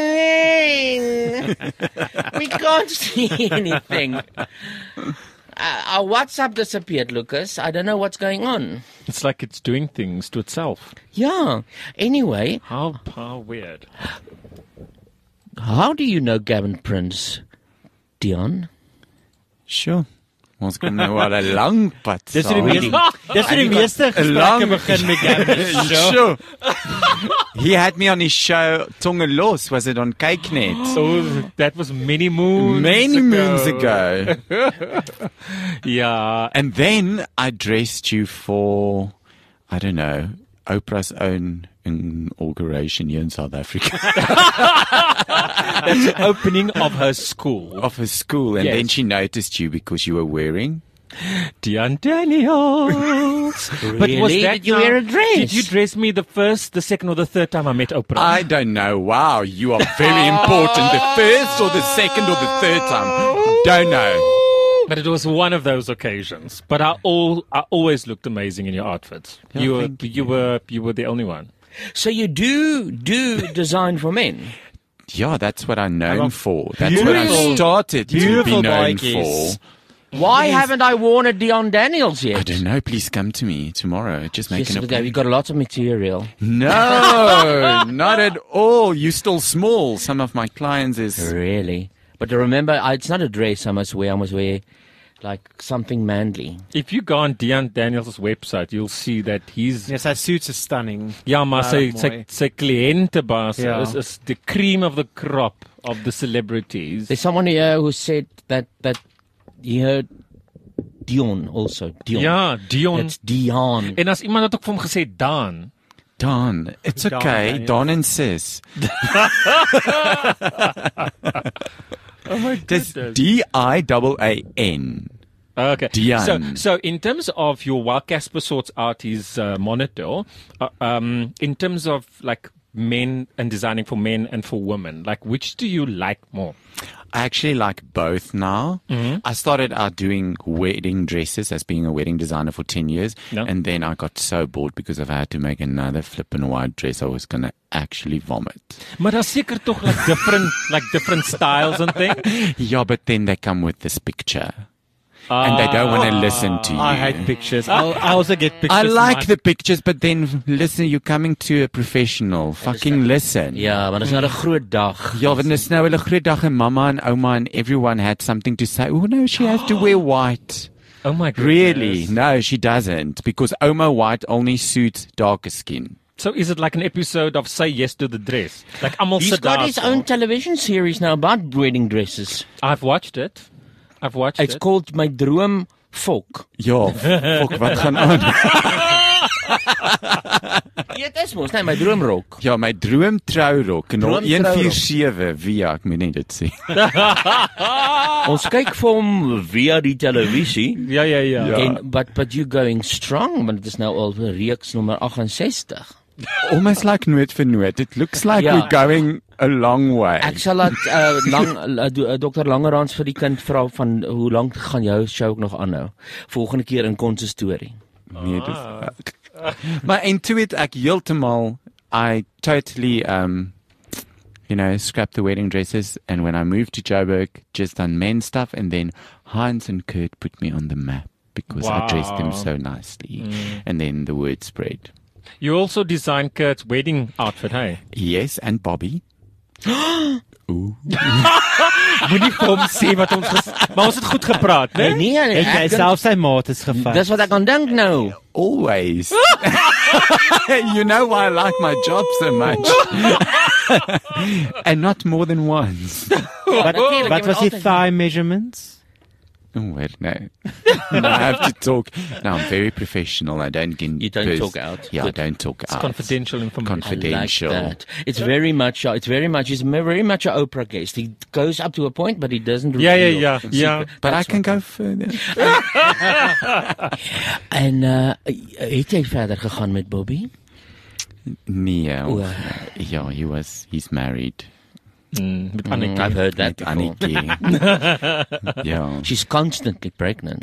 a screen. We can't see anything. Our WhatsApp disappeared, Lucas. I don't know what's going on. It's like it's doing things to itself. Yeah. Anyway. How weird. How do you know Gavin Prince, Dion? Sure. Ons kan nou al 'n lang pad Dis vir die meeste gesprekke begin met Gavin. Sure. He had me on his show Tongue Los. Was it on Kykenet? Oh, that was many moons ago. Yeah. And then I dressed you for, I don't know, Oprah's own inauguration here in South Africa. That's the opening of her school. Of her school. And then she noticed you because you were wearing Dion Daniels. Really? But was that Did you wear a dress? Did you dress me the first, the second, or the third time I met Oprah? I don't know. Wow, you are very important. The first or the second or the third time. Don't know. But it was one of those occasions. But I always looked amazing in your outfits. Yeah, you were the only one. So you do design for men? Yeah, that's what I'm known for. That's what I started to be known for. Why haven't I worn a Dion Daniels yet? I don't know. Please come to me tomorrow. Just make an appointment. We've got lots of material. No, not at all. You're still small. Some of my clients is... Really? But remember, it's not a dress I must wear like something manly. If you go on Dion Daniels' website, you'll see that he's... Yes, sy suits is stunning. Ja, maar sy kliëntebasis is the cream of the crop of the celebrities. There's someone here who said that he heard Dion also. Dion. Ja, Dion. It's Dion. En as iemand het ook vir hom gesê Dan. Don, it's okay. Don and sis. Oh my goodness. D-I-A-A-N. Okay. Dion. So in terms of while Casper sorts out his monitor, in terms of like men and designing for men and for women, like which do you like more? I actually like both now. Mm-hmm. I started out doing wedding dresses as being a wedding designer for 10 years. No. And then I got so bored because if I had to make another flippin' white dress, I was going to actually vomit. Maar daar's seker tog like different styles and things. Yeah, but then they come with this picture. And they don't want to listen to you. I hate pictures. I also get pictures. I like the pictures, but then listen, you're coming to a professional. Fucking listen. Ja, maar dit is nou 'n groot dag. Ja, want dit is nou 'n groot dag en mamma en ouma and everyone had something to say. Oh no, she has to wear white. Oh my goodness. Really? No, she doesn't, because Oma White only suits darker skin. So is it like an episode of Say Yes to the Dress? Like almal He's sit got daar his so. own television series now about wedding dresses. I've watched it. It's called My Droom Volk. Ja, volk, wat gaan aan? Ja, dit is mos, nee, my droomrok. Ja, my droom trourok. En Droom 147 via, ek moet net dit sê. Ons kyk vir hom via die televisie. Ja. En but you going strong, want dit is nou al reeks nommer 68. Almost like noot vir noot. It looks like we're going a long way. Ek sal laat Dr. Langerhans vir die kind vra van hoe lank gaan jou show ook nog aanhou. Volgende keer in Konsistorie. Nee, dis maar en toe het ek heeltemal I totally scrapped the wedding dresses, and when I moved to Joburg, just done men stuff, and then Heinz and Kurt put me on the map because I dressed them so nicely. And then the word spread. You also designed Kurt's wedding outfit, hey? Yes, and Bobby. Ooh. Moenie vir hom sê wat ons maar ons het goed gepraat, né? Nee, Ek jy self sy maat is gevat. Dis wat ek aan dink nou. Always. You know why I like my job so much. And not more than once. What was your thigh measurements? Oh, wait, no. No, I have to talk. No, I'm very professional. I don't get... You don't talk out. Yeah, Good. I don't talk It's out. confidential information. Confidential. I like that. It's very much he's very much an Oprah guest. He goes up to a point, but he doesn't reveal. Yeah. But I can go further. En het jy verder gegaan met Bobby? Nee, yeah, he's married. With Anneke. I've heard that Met Anneke. Yeah. She's constantly pregnant.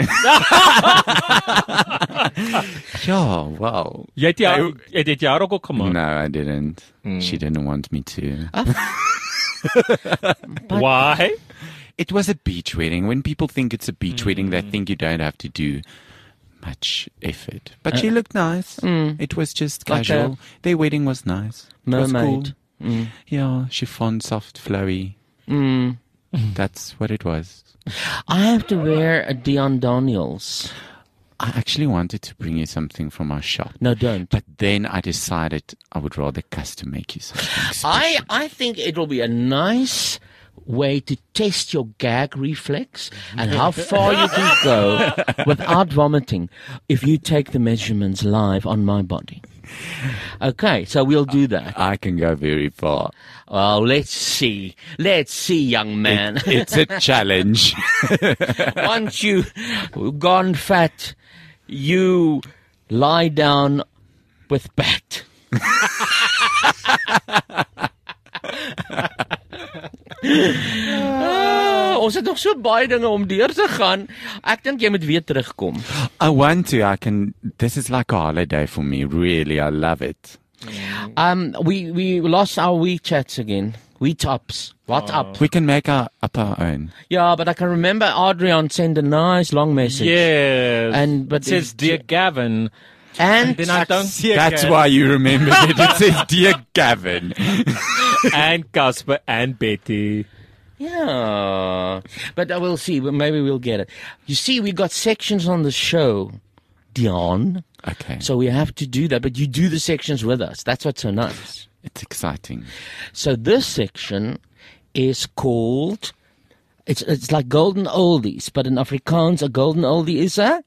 Yeah, wow. Jy het jou ook gemaak. No, I didn't. She didn't want me to. Why? It was a beach wedding. When people think it's a beach wedding, they think you don't have to do much effort. But she looked nice. It was just casual. Their wedding was nice. It was cool. Mermaid. Yeah, chiffon, soft, flowy. That's what it was. I have to wear a Dion Daniels. I actually wanted to bring you something from our shop. No, don't. But then I decided I would rather custom make you something special. I think it will be a nice way to test your gag reflex and how far you can go without vomiting if you take the measurements live on my body. Okay, so we'll do that. I can go very far. Well, let's see. Let's see, young man. It's a challenge. Once you've gone fat, you lie down with Bat. Ons het nog so baie dinge om deur te gaan. Ek dink jy moet weer terugkom. I want to. This is like a holiday for me. Really, I love it. We lost our WeChats again. Wheat ups. What up? We can make up our own. Yeah, but I can remember Adrian sent a nice long message. Yes. But it says, Dear Gavin. And then I don't see That's why you remember it. It says, Dear Gavin. And Casper and Betty. Yeah. But I will see. Maybe we'll get it. You see, we got sections on the show, Dion. Okay. So we have to do that. But you do the sections with us. That's what's so nice. It's exciting. So this section is called, it's like golden oldies, but in Afrikaans, a golden oldie is a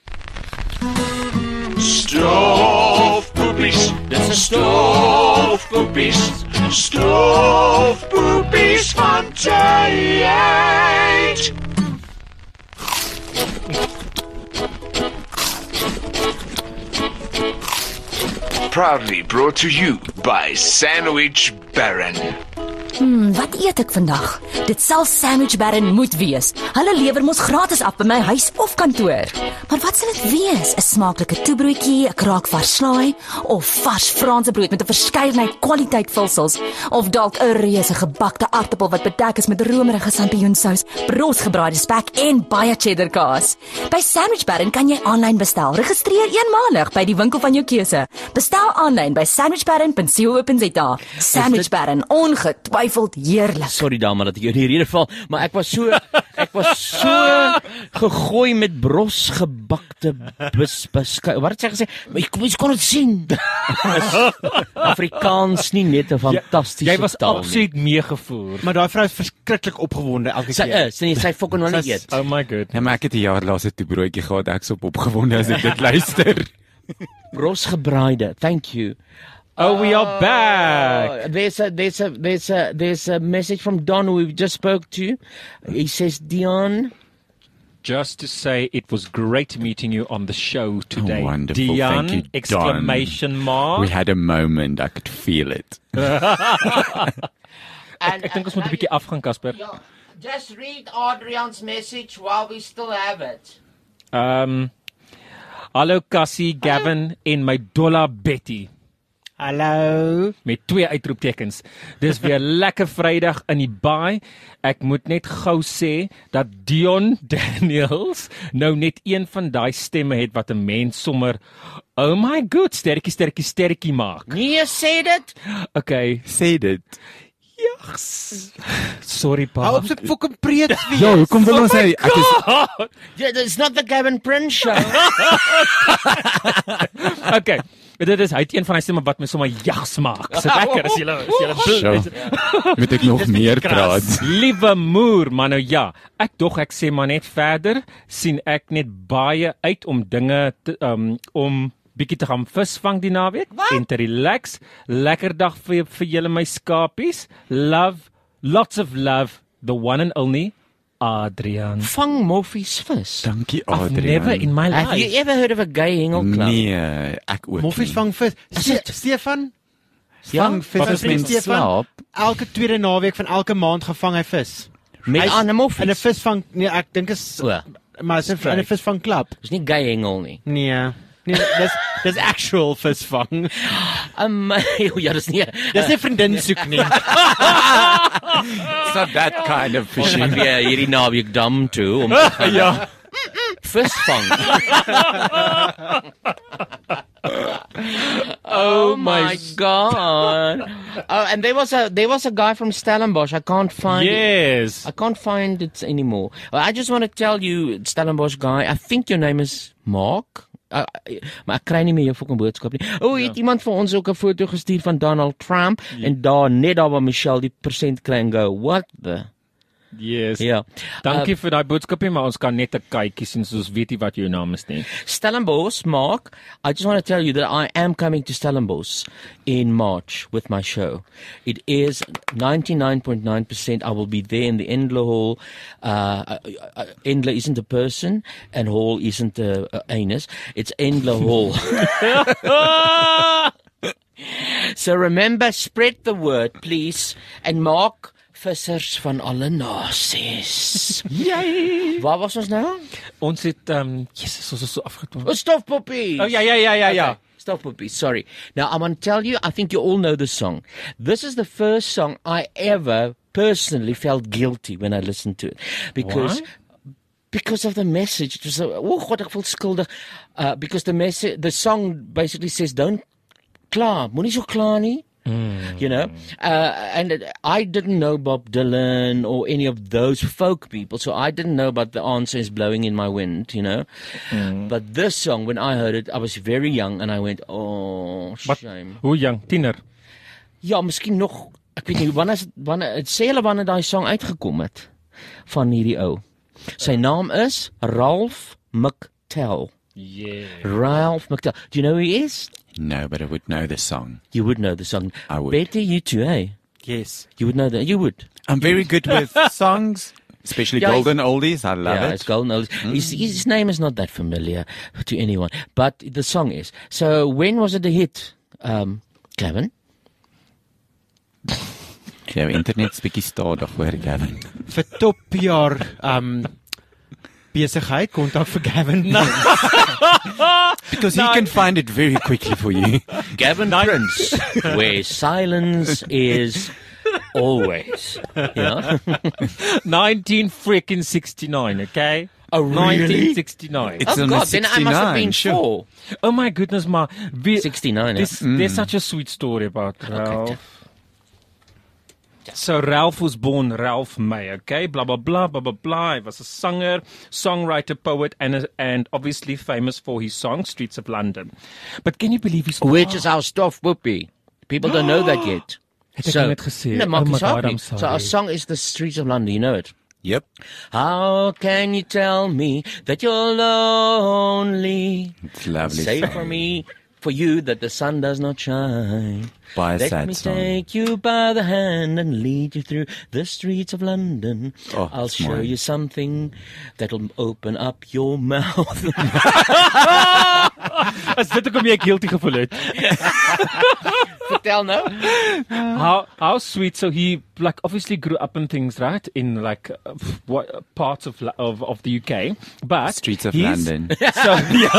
Stoofpoopies. Dit is stoofpoopies. Stoofpoopies van J.H. Proudly brought to you by Sandwich Baron. Wat eet ek vandag? Dit sal Sandwich Baron moet wees. Hulle lewer mos gratis af by my huis of kantoor. Maar wat sal dit wees? 'n Smaaklike toebroodjie, 'n kraakvars slaai of vars Franse brood met 'n verskeidenheid kwaliteit vulsels of dalk 'n reuse gebakte aartappel wat bedek is met romerige sampioensous, broodgebraaide spek en baie cheddar kaas. By Sandwich Baron kan jy aanlyn bestel. Registreer eenmalig by die winkel van jou keuse. Bestel aanlyn by sandwichbaron.co.za. Sandwich Baron, ongetwyfeld heerlik. Sorry dame dat ek jou in die rede val, maar ek was so gegooi met brosgebakte wat het sy gesê? Kom eens kon dit sien. Afrikaans nie net 'n fantastiese Jy was taal absoluut meegevoer. Maar daai vrou is verskriklik opgewonde elke keer. Sy fucking wil nie eet. Oh my god. Ja, maar ek het 'n jaar laas 'n toebroodjie gehad. Ek is opgewonde as ek dit luister. Brosgebraaide. Thank you. Oh, we are back. There's a message from Don who we just spoke to. He says, Dion, just to say it was great meeting you on the show today. Oh, wonderful. Dion, Thank you, exclamation Don. mark. We had a moment. I could feel it. Ek dink ons moet 'n bietjie afgaan, Casper. Just read Adrian's message while we still have it. Hallo Cassie, Gavin en my dolla Betty. Hallo. Met 2 uitroeptekens. Dis weer lekker Vrydag in die baai. Ek moet net gou sê dat Dion Daniels nou net een van daai stemme het wat 'n mens sommer oh my god, sterretjie maak. Nee, sê dit. Okay, sê dit. Yes. Sorry pa. Hou op so fucking preet wees. Ja, hoekom wil ons sê ek is It's not the Gavin Prince show. Okay. Dit is hy het een van hy stemme wat my sommer jags maak. So lekker as julle moet ek nog meer praat. Liewe moer, maar nou ja, ek sê maar net verder, sien ek net baie uit om dinge te, om bietjie te gaan visvang die naweek en te relax. Lekker dag vir julle my skapies. Love, lots of love, the one and only Adrian. Vang moffies vis. Dankie Adrian. I've never in my life. Have you ever heard of a gay hengelklub? Nee, ek ook. Moffies vang vis. Stefan? Vang vis as mens slaap. Elke tweede naweek van elke maand gevang hy vis. Met ander moffies. En 'n visvang, nee, ek dink is maar is 'n visvangklub. Dis nie gay hengel nie. Nee. Nee, dis actual visvang. Ja, dis nie. Dis nie vriendin soek nie. It's not that kind of fishing. Ons gaan hierdie naweek dam toe om ja. Visvang. Oh my god. Oh, and there was a guy from Stellenbosch. I can't find Yes. I can't find it anymore. I just want to tell you, Stellenbosch guy, I think your name is Mark. Maar ek kry nie meer jou fucking boodskap nie. Het iemand vir ons ook 'n foto gestuur van Donald Trump en daar net daar waar Michelle die persent kry en go, what the? Yes. Ja. Dankie vir daai boodskapie, maar ons kan net 'n kykie sien soos ons weet nie wat jou naam is nie. Stellenbosch, Mark, I just want to tell you that I am coming to Stellenbosch in March with my show. It is 99.9%. I will be there in the Endler Hall. Endler isn't a person and Hall isn't a anus. It's Endler Hall. So remember, spread the word, please. And Mark, Vissers van alle nasies. Yay! Waar was ons nou? Ons het Jesus, ons is so afgekom. Oh, Stofpoppies. Oh ja. Stofpoppies, sorry. Now I'm going to tell you, I think you all know this song. This is the first song I ever personally felt guilty when I listened to it. Because of the message. It was God, ek voel skuldig. Because the song basically says, don't kla, moenie so kla nie. You know, and I didn't know Bob Dylan or any of those folk people, so I didn't know about The Answer Is Blowing in My Wind, you know. But this song, when I heard it, I was very young and I went, oh, shame. Hoe young? Tiener? Ja, miskien nog, ek weet nie, wanneer sê hulle wanneer daai song uitgekom het van hierdie ou. Sy naam is Ralph McTell. Yeah. Ralph McTell. Do you know who he is? No, but I would know the song. You would know the song. I would. Betty, you too, eh? Yes. You would know that. You would. I'm very good with songs, especially golden oldies. I love it. It's golden oldies. His name is not that familiar to anyone, but the song is. So when was it a hit, Gavin? Jou internet's bietjie stadig hoor, Gavin. Vir topjaar besigheid kontak vir Gavin. Because he can find it very quickly for you. Gavin Prince, where silence is always. You know? 1969, okay? Oh, really? 1969. It's oh, God, then I must have been 4. Oh, my goodness, ma. 69, There's such a sweet story about Ralph. Okay. So Ralph was born Ralph May, okay? Blah, blah, blah, blah, blah, blah. He was a singer, songwriter, poet, and obviously famous for his song, Streets of London. But can you believe his... Which is our Stofpoppies. People don't know that yet. So, no, so our song is The Streets of London, you know it? Yep. How can you tell me that you're lonely? It's lovely. Say for you that the sun does not shine. By a Let sad me song. take you by the hand and lead you through the streets of London. Oh, I'll show you something that'll open up your mouth. As dit ek om jy guilty gevoel het. Vertel nou. How sweet. So he obviously grew up in things, right? In what parts of the UK, but Streets of London. So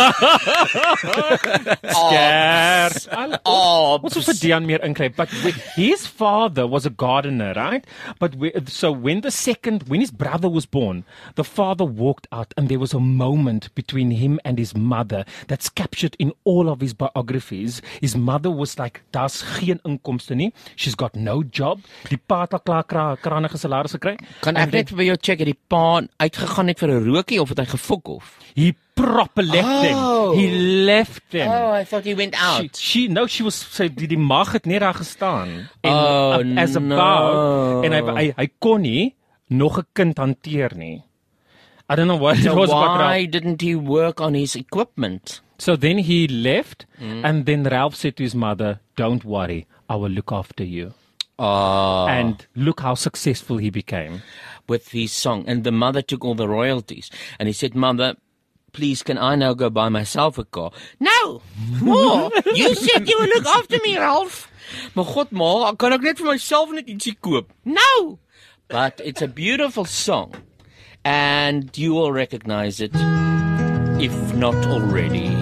scared. What's vir Dian meer inkry? But his father was a gardener, right? But so when his brother was born, the father walked out, and there was a moment between him and his mother that's captured in all of his biographies. His mother was like, "Das geen inkomste nie. She's got no job. Die pa het al klaar kranige salaris gekry." Kan ek net vir jou check het die pa uitgegaan net vir 'n rookie of het hy gefok of? He proper left them. He left them. Oh, I thought he went out. She was so die mag het net daar gestaan as a no. bow, en hy kon nie nog 'n kind hanteer nie. I don't know what it was about. Why didn't he work on his equipment? So then he left, and then Ralph said to his mother, "Don't worry, I will look after you." And look how successful he became with his song. And the mother took all the royalties. And he said, "Mother, please, can I now go buy myself a car?" "No, more. You said you would look after me, Ralph." "Maar God, ma, kan ek net vir myself net ietsie koop?" "No." But it's a beautiful song. And you will recognize it, if not already.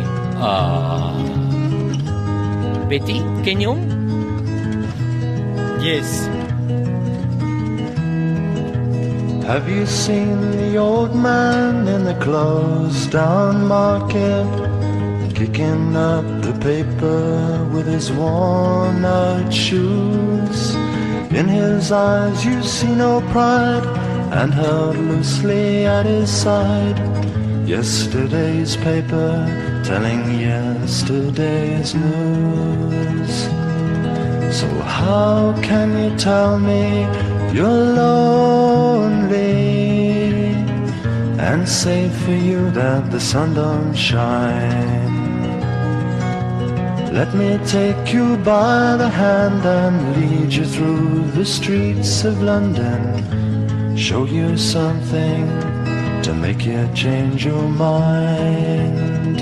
Betty, ken jy hom? Yes. Have you seen the old man in the closed down market, kicking up the paper with his worn out shoes? In his eyes you see no pride, and held loosely at his side, yesterday's paper telling yesterday's news. So how can you tell me you're lonely and say for you that the sun don't shine? Let me take you by the hand and lead you through the streets of London, show you something to make you change your mind.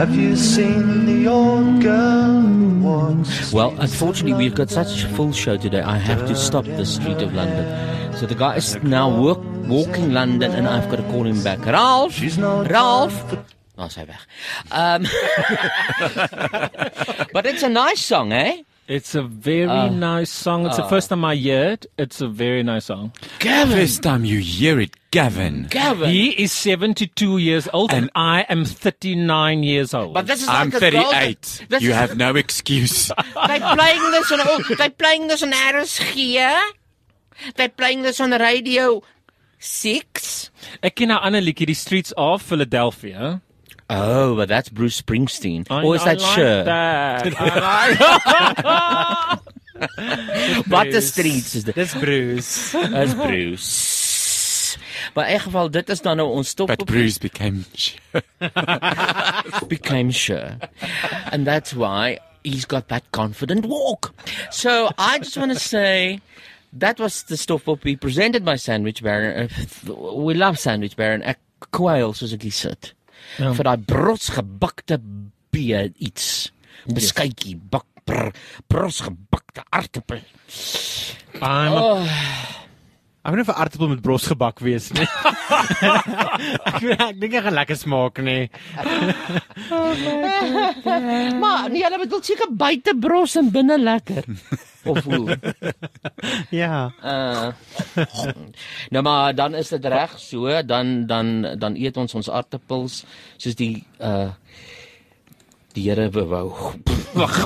Have you seen the old girl who walks? Well, unfortunately, we've got such a full show today. I have to stop the street of London. So the guy is now walking London, and I've got to call him back. Ralph! Oh, sy weg. But it's a nice song, eh? It's a very nice song. It's the first time I hear it. It's a very nice song. Gavin! First time you hear it, Gavin. He is 72 years old and I am 39 years old. But this is I'm like 38. You have no excuse. They're playing this on RSG. They're playing this on the Radio 6. Ek ken 'n ander liedjie, Die Streets of Philadelphia. Oh, but that's Bruce Springsteen. Or is that Cher? What the streets is dit? Dis Bruce. Dis Bruce. Maar in elk geval, dit is dan nou ons top. But Bruce became Cher. And that's why he's got that confident walk. So I just want to say, that was the Stofpoppie presented by Sandwich Baron. We love Sandwich Baron. Ek kwyl soos ek hier sit. Vir daai brosgebakte iets. Beskuitjie, brosgebakte aartappel. Ek weet nie of 'n aartappel met bros gebak wees nie. ek dink hy gaan lekker smaak nie. Maar nee, hulle bedoel seker buite bros en binne lekker. Of hoe? Ja. Nou maar dan is dit reg so, dan eet ons aartappels soos die Here wou. Wag.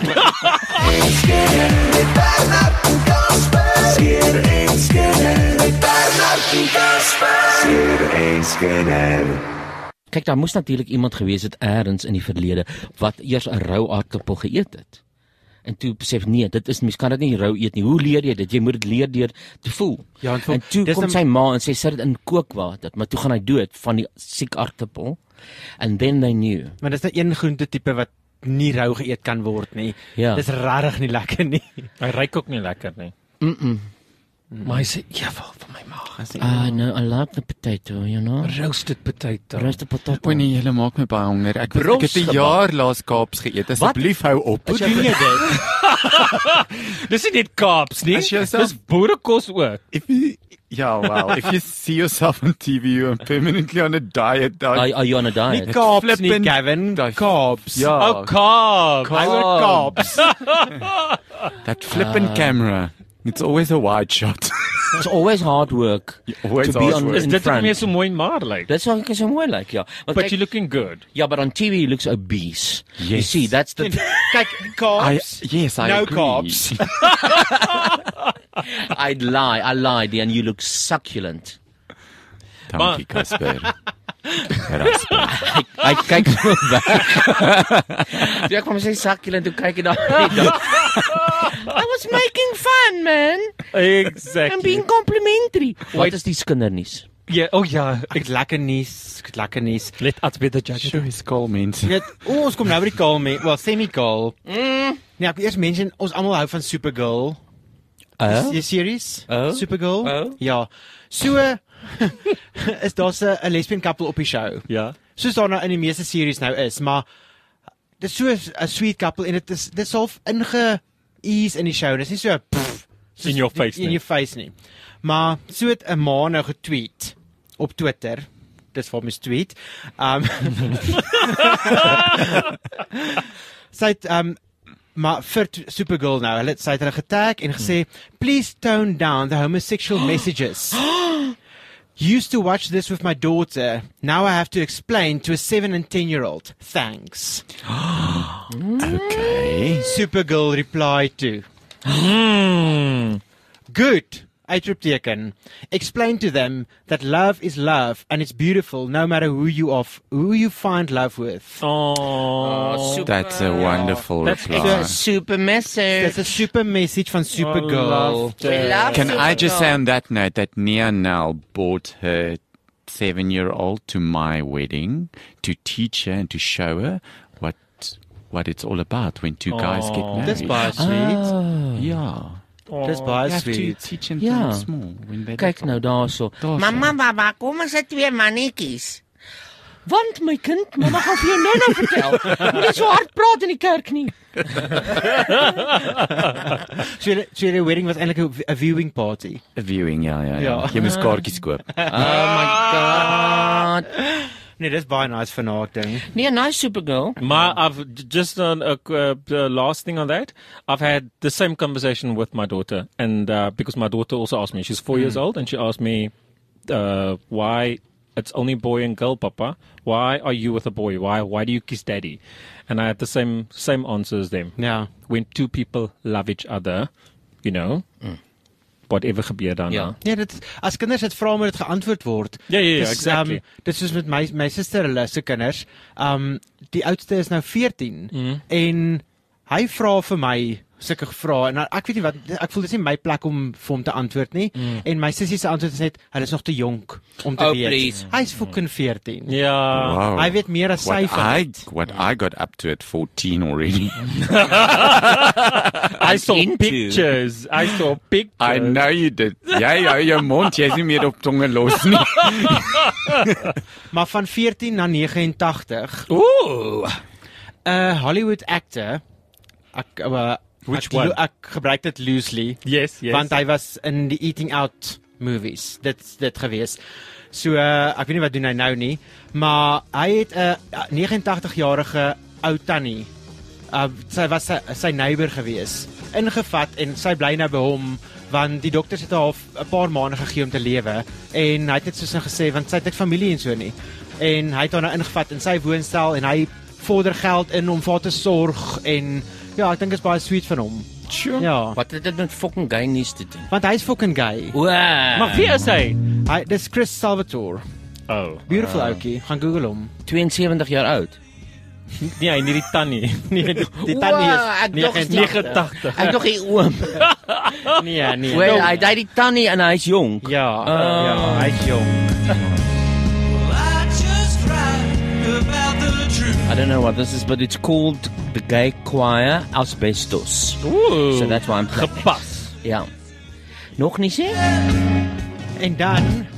Kyk, daar moes natuurlik iemand gewees het eers in die verlede wat eers 'n rou aartappel geëet het. En toe besef nee, mens kan dit nie rou eet nie. Hoe leer jy dit? Jy moet dit leer deur te voel. Ja, en toe kom sy ma en sy sit dit in kookwater, maar toe gaan hy dood van die siek aartappel. And then they knew. Maar dis 'n een groente tipe wat nie rou geëet kan word nie. Ja. Dis regtig nie lekker nie. Hy ruik ook nie lekker nie. Maar hy sê, ja, vir my maag. No, I like the potato, you know. Roasted potato. O nee, julle maak my baie honger. Ek het 'n jaar laas Kaaps geëet. Asseblief hou op. Hoe doen jy dit? Dis nie net Kaaps nie. Dis boerekos ook. If you see yourself on TV, you're permanently on a diet. Are you on a diet? Nie Kaaps nie, Gavin. Kaaps. Ja. Oh, Kaaps. I want Kaaps. That flippin' camera. It's always a wide shot. It's always hard work to be on Is in dit front. meer so mooi maar like? That's why it's so mooi like, ja. But you're looking good. Yeah, but on TV he looks obese. Yes. You see, that's the Kyk, Kaaps. I no agree. Kaaps. I lied, and you look succulent. Dankie, Casper. Hy kyk so weg. Jy kom sê succulent, toe kyk jy daar. I was making fun, man. Exactly. I'm being complimentary. Wat is die skindernuus? Ja, Ek lekker nuus. Let us be the judge. Sure, is cool, mense. Net, ons kom nou by die kaal mee. Well, semi-kaal. Nee, ek eers mention, ons almal hou van Supergirl. Die series? Supergirl? Ja. So is daar 'n lesbian couple op die show. Ja. Soos daar nou in die meeste series nou is, maar dit is so 'n sweet couple en dit is half ease in die show. Dit is nie so in your face in your face nie. Maar so het 'n ma nou getweet op Twitter. Dis vir my tweet. Sy het maar vir Supergirl nou, sy het hulle getag en gesê, please tone down the homosexual messages. Used to watch this with my daughter. Now I have to explain to a 7 and 10-year-old. Thanks. Okay. Supergirl replied to. Good. Uitroepteken. Explain to them that love is love and it's beautiful no matter who you find love with. Oh, that's a wonderful reply. That's a super message. That's a super message from Supergirl. Can I just say on that note that Nia Nell bought her 7-year-old to my wedding to teach her and to show her what it's all about when two guys get married. That's by sweet. Yeah. Dis baie sweet. sweet. Teach them from small. Kyk nou daarso. Mamma, baba, kom ons het twee mannetjies. Want my kind, mamma gaan vir jou nou vertel. Moenie so hard praat in die kerk nie. So die wedding was eintlik 'n viewing party. 'n Viewing, ja. Jy moes kaartjies koop. Oh my god. Nee, dis baie nice vernaakting. Nee, nice Supergirl. I've just on the last thing on that. I've had the same conversation with my daughter, and because my daughter also asked me, she's 4 years old, and she asked me, why it's only boy and girl, Papa. Why are you with a boy? Why do you kiss daddy? And I had the same answer as them. Yeah. When two people love each other, you know, whatever gebeur dan. Ja, dit as kinders dit vra moet dit geantwoord word. Ja, exactly. Dit is soos met my suster hulle se kinders. Die oudste is nou 14 en hy vra vir my sulke vrae en ek weet nie wat ek voel dit is nie my plek om vir hom te antwoord nie en my sussie se antwoord is net hulle is nog te jonk om te weet. Hy's fucking 14. Ja. Wow. Hy weet meer as sy van what I got up to at 14 already. I saw pictures. I know you did. Ja, jou mond, jy is nie meer op tonge los nie. Maar van 14 na 89. Ooh. Hollywood actor. Which one? Ek gebruik dit loosely. Yes. Want hy was in die Eating Out movies. Dit gewees. So ek weet nie wat doen hy nou nie, maar hy het 'n 89-jarige ou tannie. Sy was sy neighbor gewees. Ingevat en sy bly nou by hom want die dokters het haar 'n paar maande gegee om te lewe en hy het net soos gesê want sy het familie en so nie. En hy het haar nou ingevat in sy woonstel en hy vorder geld in om vir haar te sorg en ja, ek dink dit is baie sweet van hom. Sure. Ja. Wat het dit met fucking gay nuus te doen? Want hy's fucking gay. Wow. Maar wie is hy? Dis Chris Salvatore. Oh. Beautiful ouetjie. Gaan Google hom. 72 jaar oud. Nee, nie die tannie. Nee, die tannie is 89. Ek dog hy oom. Nee. Wel, hy daai die tannie en hy's jonk. Ja, hy's jonk. I don't know what this is, but it's called the Gay Choir Asbestos. Ooh. So that's why I'm gepas. Ja. Nog nie sê? En dan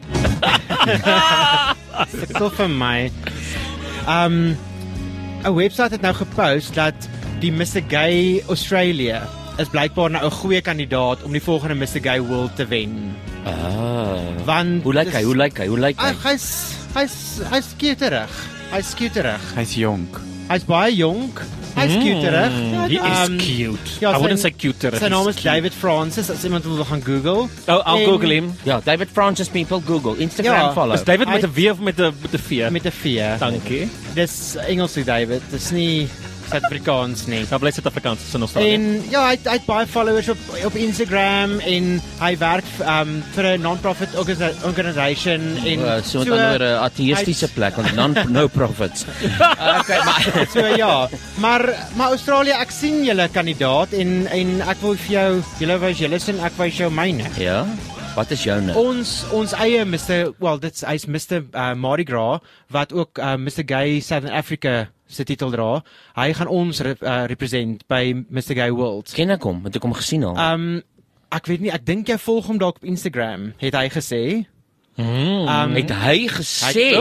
sukkel vir my. 'n webwerf het nou gepost dat die Mr Gay Australia is blykbaar nou 'n goeie kandidaat om die volgende Mr Gay World te wen. Want Hoe lyk hy? Hy's skieterig. Hy's jonk. Hy's baie jonk. Hy's cuterig. He is cute. Ja, I wouldn't say cuterig. Sy naam is David Francis. As iemand wil gaan Google. Oh, I'll Google him. Ja, David Francis people Google. Instagram follow. Is David met 'n W of met 'n V? Met 'n V. Dankie. Dis Engelse David. Dis nie Suid-Afrikaans nie. Nou bly Suid-Afrikaans in Australië. En ja, hy het baie followers op Instagram en hy werk vir 'n non-profit organisation en so 'n ateïstiese plek want no profits. Okay, maar so ja, maar Australië, ek sien julle kandidaat en ek wil vir jou, julle wys julle sin, ek wys jou myne. Ja. Wat is joune? Ons eie hy's Mr Mardi Gras wat ook Mr Gay Southern Africa se titel dra. Hy gaan ons represent by Mr Gay World. Ken ek hom? Het ek hom gesien al? Ek weet nie, ek dink jy volg hom dalk op Instagram, het hy gesê. Het hy gesê?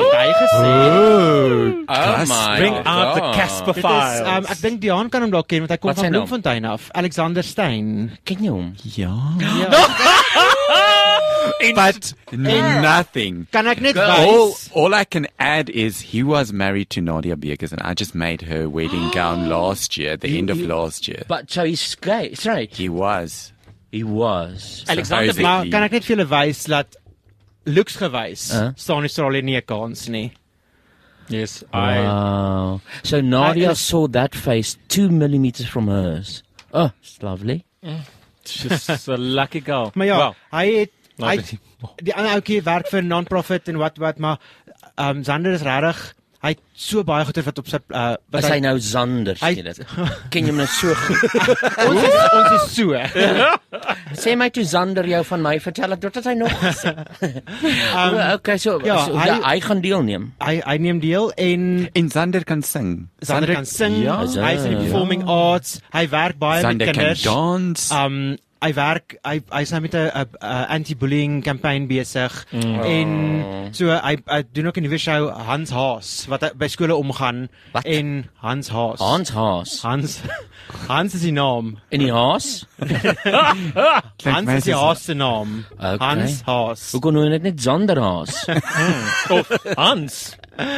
Oh my Bring out the Casper Files. Ek dink Dion kan hom dalk ken want hy kom van Bloemfontein af. Alexander Stein. Ken jy hom? Ja. But nothing. Kan ek net wys? All I can add is he was married to Nadia Beekers and I just made her wedding gown last year, the end of last year. But so he's gay, straight. He was. Alexander, maar kan ek net vir julle wys dat looks gewys staan Australië nie 'n kans nie. Yes, wow. So Nadia saw that face 2 millimeters from hers. Oh, it's lovely. She's a lucky girl. Maar ja, wow. hy die ander ouetjie werk vir 'n non-profit en wat maar Zander is regtig hy het so baie goeie wat op sy wat hy nou Zander sê dit. Ken jy hom nou so goed? ons is so. Sê my toe Zander jou van my vertel ek dat hy nog gesê. Okay, so hy gaan deelneem. Hy neem deel en Zander kan sing. Zander kan sing. Ja, hy is in die performing arts. Hy werk baie met kinders. Zander kan dans. hy werk, hy is nou met 'n anti-bullying campaign besig en so hy doen ook 'n nuwe show Hans Haas wat by skole omgaan en Hans Haas. Hans is die naam. En die Haas? Hans is die Haas se naam. Okay. Hans Haas. Hoe kon jy net Zander Haas? Of Hans.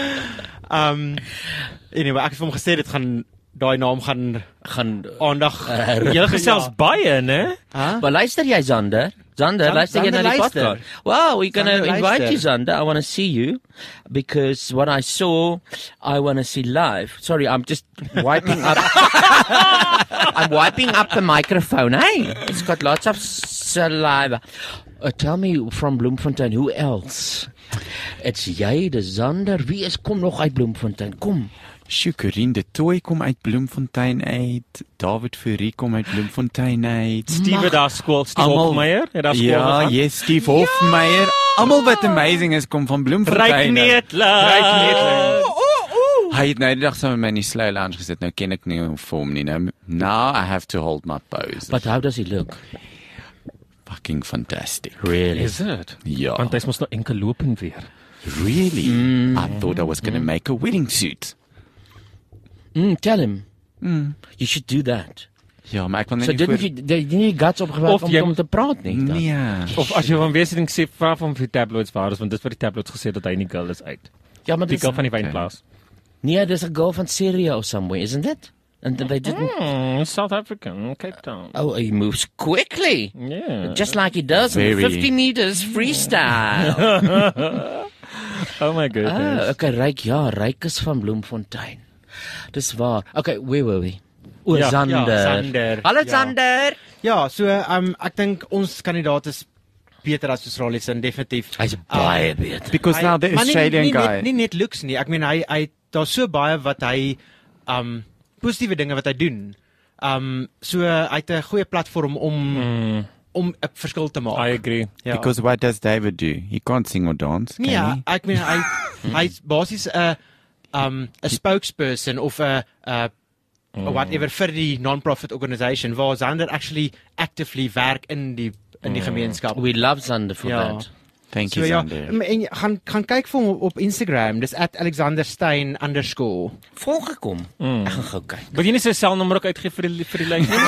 Anyway, ek het vir hom gesê dit gaan daai naam gaan aandag. Jy gesels baie, né? Maar luister jy Zander? Zander, luister jy na die podcast? Wow, we're going to invite you, Zander. I want to see you because what I saw, I want to see live. Sorry, I'm just wiping up. I'm wiping up the microphone. Hey, it's got lots of saliva. Tell me from Bloemfontein, who else? It's jy, de Zander. Wie is kom nog uit Bloemfontein? Kom. Shukurien de Tooi kom uit Bloemfontein uit. David Fourie kom uit Bloemfontein uit. Steve daar skool, Steve Hofmeyer, het daar skool gegaan. Ja, yes, Steve Hofmeyer. Almal wat amazing is kom van Bloemfontein. Ryk Neetler. Hy het nou die dag saam met my in die Slow Lounge gesit. Nou ken ek nie hoe vir hom nie. Now I have to hold my pose. But how does he look? Fucking fantastic. Really? Is it? Ja. Want hy mos nog enkel lopen weer. Really? I thought I was going to make a wedding suit. Tell him. You should do that. Ja, maar ek wil net so didn't you guts opgewek om te praat nie. Nee. Of as jy van weesding sê vra van vir tabloids waar is want dit vir die tabloids gesê dat hy nie girl is uit. Ja, maar die girl van die wynplaas. Nee, there's a girl from Syria or somewhere, isn't it? And they didn't. South African, Cape Town. Oh, he moves quickly. Yeah. Just like he does in 50 meters freestyle. Oh my goodness. Okay, Ryk is van Bloemfontein. Dis waar. Okay, where were we? Zander. Hallo Zander. Ja, so ek dink ons kandidaat is beter as Australiese definitief. Hy's baie beter. Because now the Australian guy. Nie net looks nie. Ek meen hy daar's so baie wat hy positiewe dinge wat hy doen. So hy het 'n goeie platform om 'n verskil te maak. I agree. Ja. Because what does David do? He can't sing or dance. Nee, ja, ek meen hy's basies 'n spokesperson of 'n whatever vir die non-profit organisation waar Zander actually actively werk in die gemeenskap. We love Zander for that. Thank you, Zander. En gaan kyk vir hom op Instagram. Dis @alexanderstein_. Volg gekom. Ek gaan gou kyk. Wil jy nie sy selnommer ook uitgee vir die lyn nie?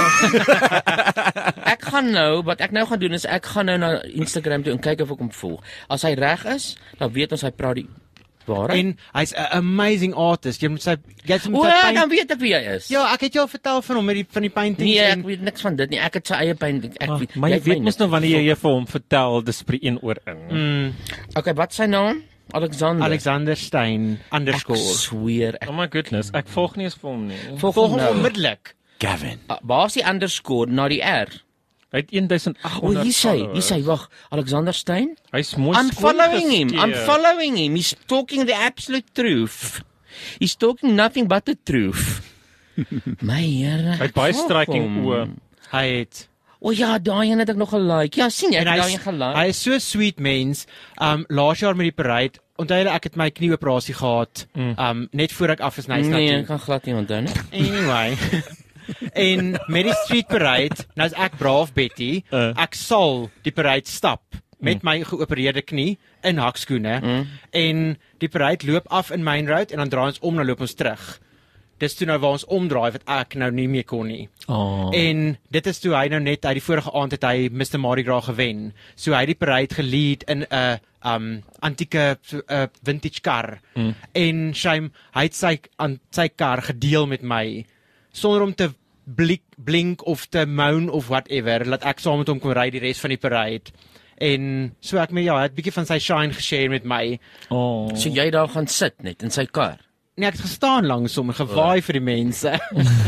Ek gaan nou, wat ek nou gaan doen is ek gaan nou na Instagram toe en kyk of ek hom volg. As hy reg is, dan weet ons hy praat die waarheid. En hy's 'n amazing artist. Jy moet sy dan weet ek wie hy is. Ja, ek het jou vertel van hom met die paintings. Nee, ek weet niks van dit nie. Ek het sy eie painting. Maar jy weet mos nou wanneer jy vir hom vertel, dis vir een oor in. Okay, wat is sy naam? Alexanderstein_. Ek sweer. Oh my goodness, ek volg nie eens vir hom nie. Volg hom onmiddellik. Gavin. Waar is die underscore na die R? Hy het 1800. Hier sê, wag, Alexander Stein? Hy's mooi. I'm following him. He's talking the absolute truth. He's talking nothing but the truth. My Here. Hy het baie striking oë. Hy het ja, daai het ek nog gelike. Ja, sien jy, ek het daai gelike. Hy is so sweet mens. Laas jaar met die parade, onthou jy ek het my knieoperasie gehad, net voor ek af is na Nee, ek kan glad nie onthou nie. Anyway. En met die street parade, nou is ek braaf Betty, ek sal die parade stap met my geopereerde knie in hakskoene en die parade loop af in Main Road en dan draai ons om en loop ons terug. Dis toe nou waar ons omdraai wat ek nou nie meer kon nie. En dit is toe hy nou net uit die vorige aand het hy Mr. Mardi Gras gewen. So hy het die parade gelead in 'n antieke vintage kar. En Shame, hy het sy kar gedeel met my sonder om te blink of te moan of whatever, laat ek saam met hom kon ry die res van die parade. En so ek het 'n bietjie van sy shine geshare met my. So jy daar gaan sit net in sy kar? Nee, ek het gestaan langs hom en gewaai vir die mense.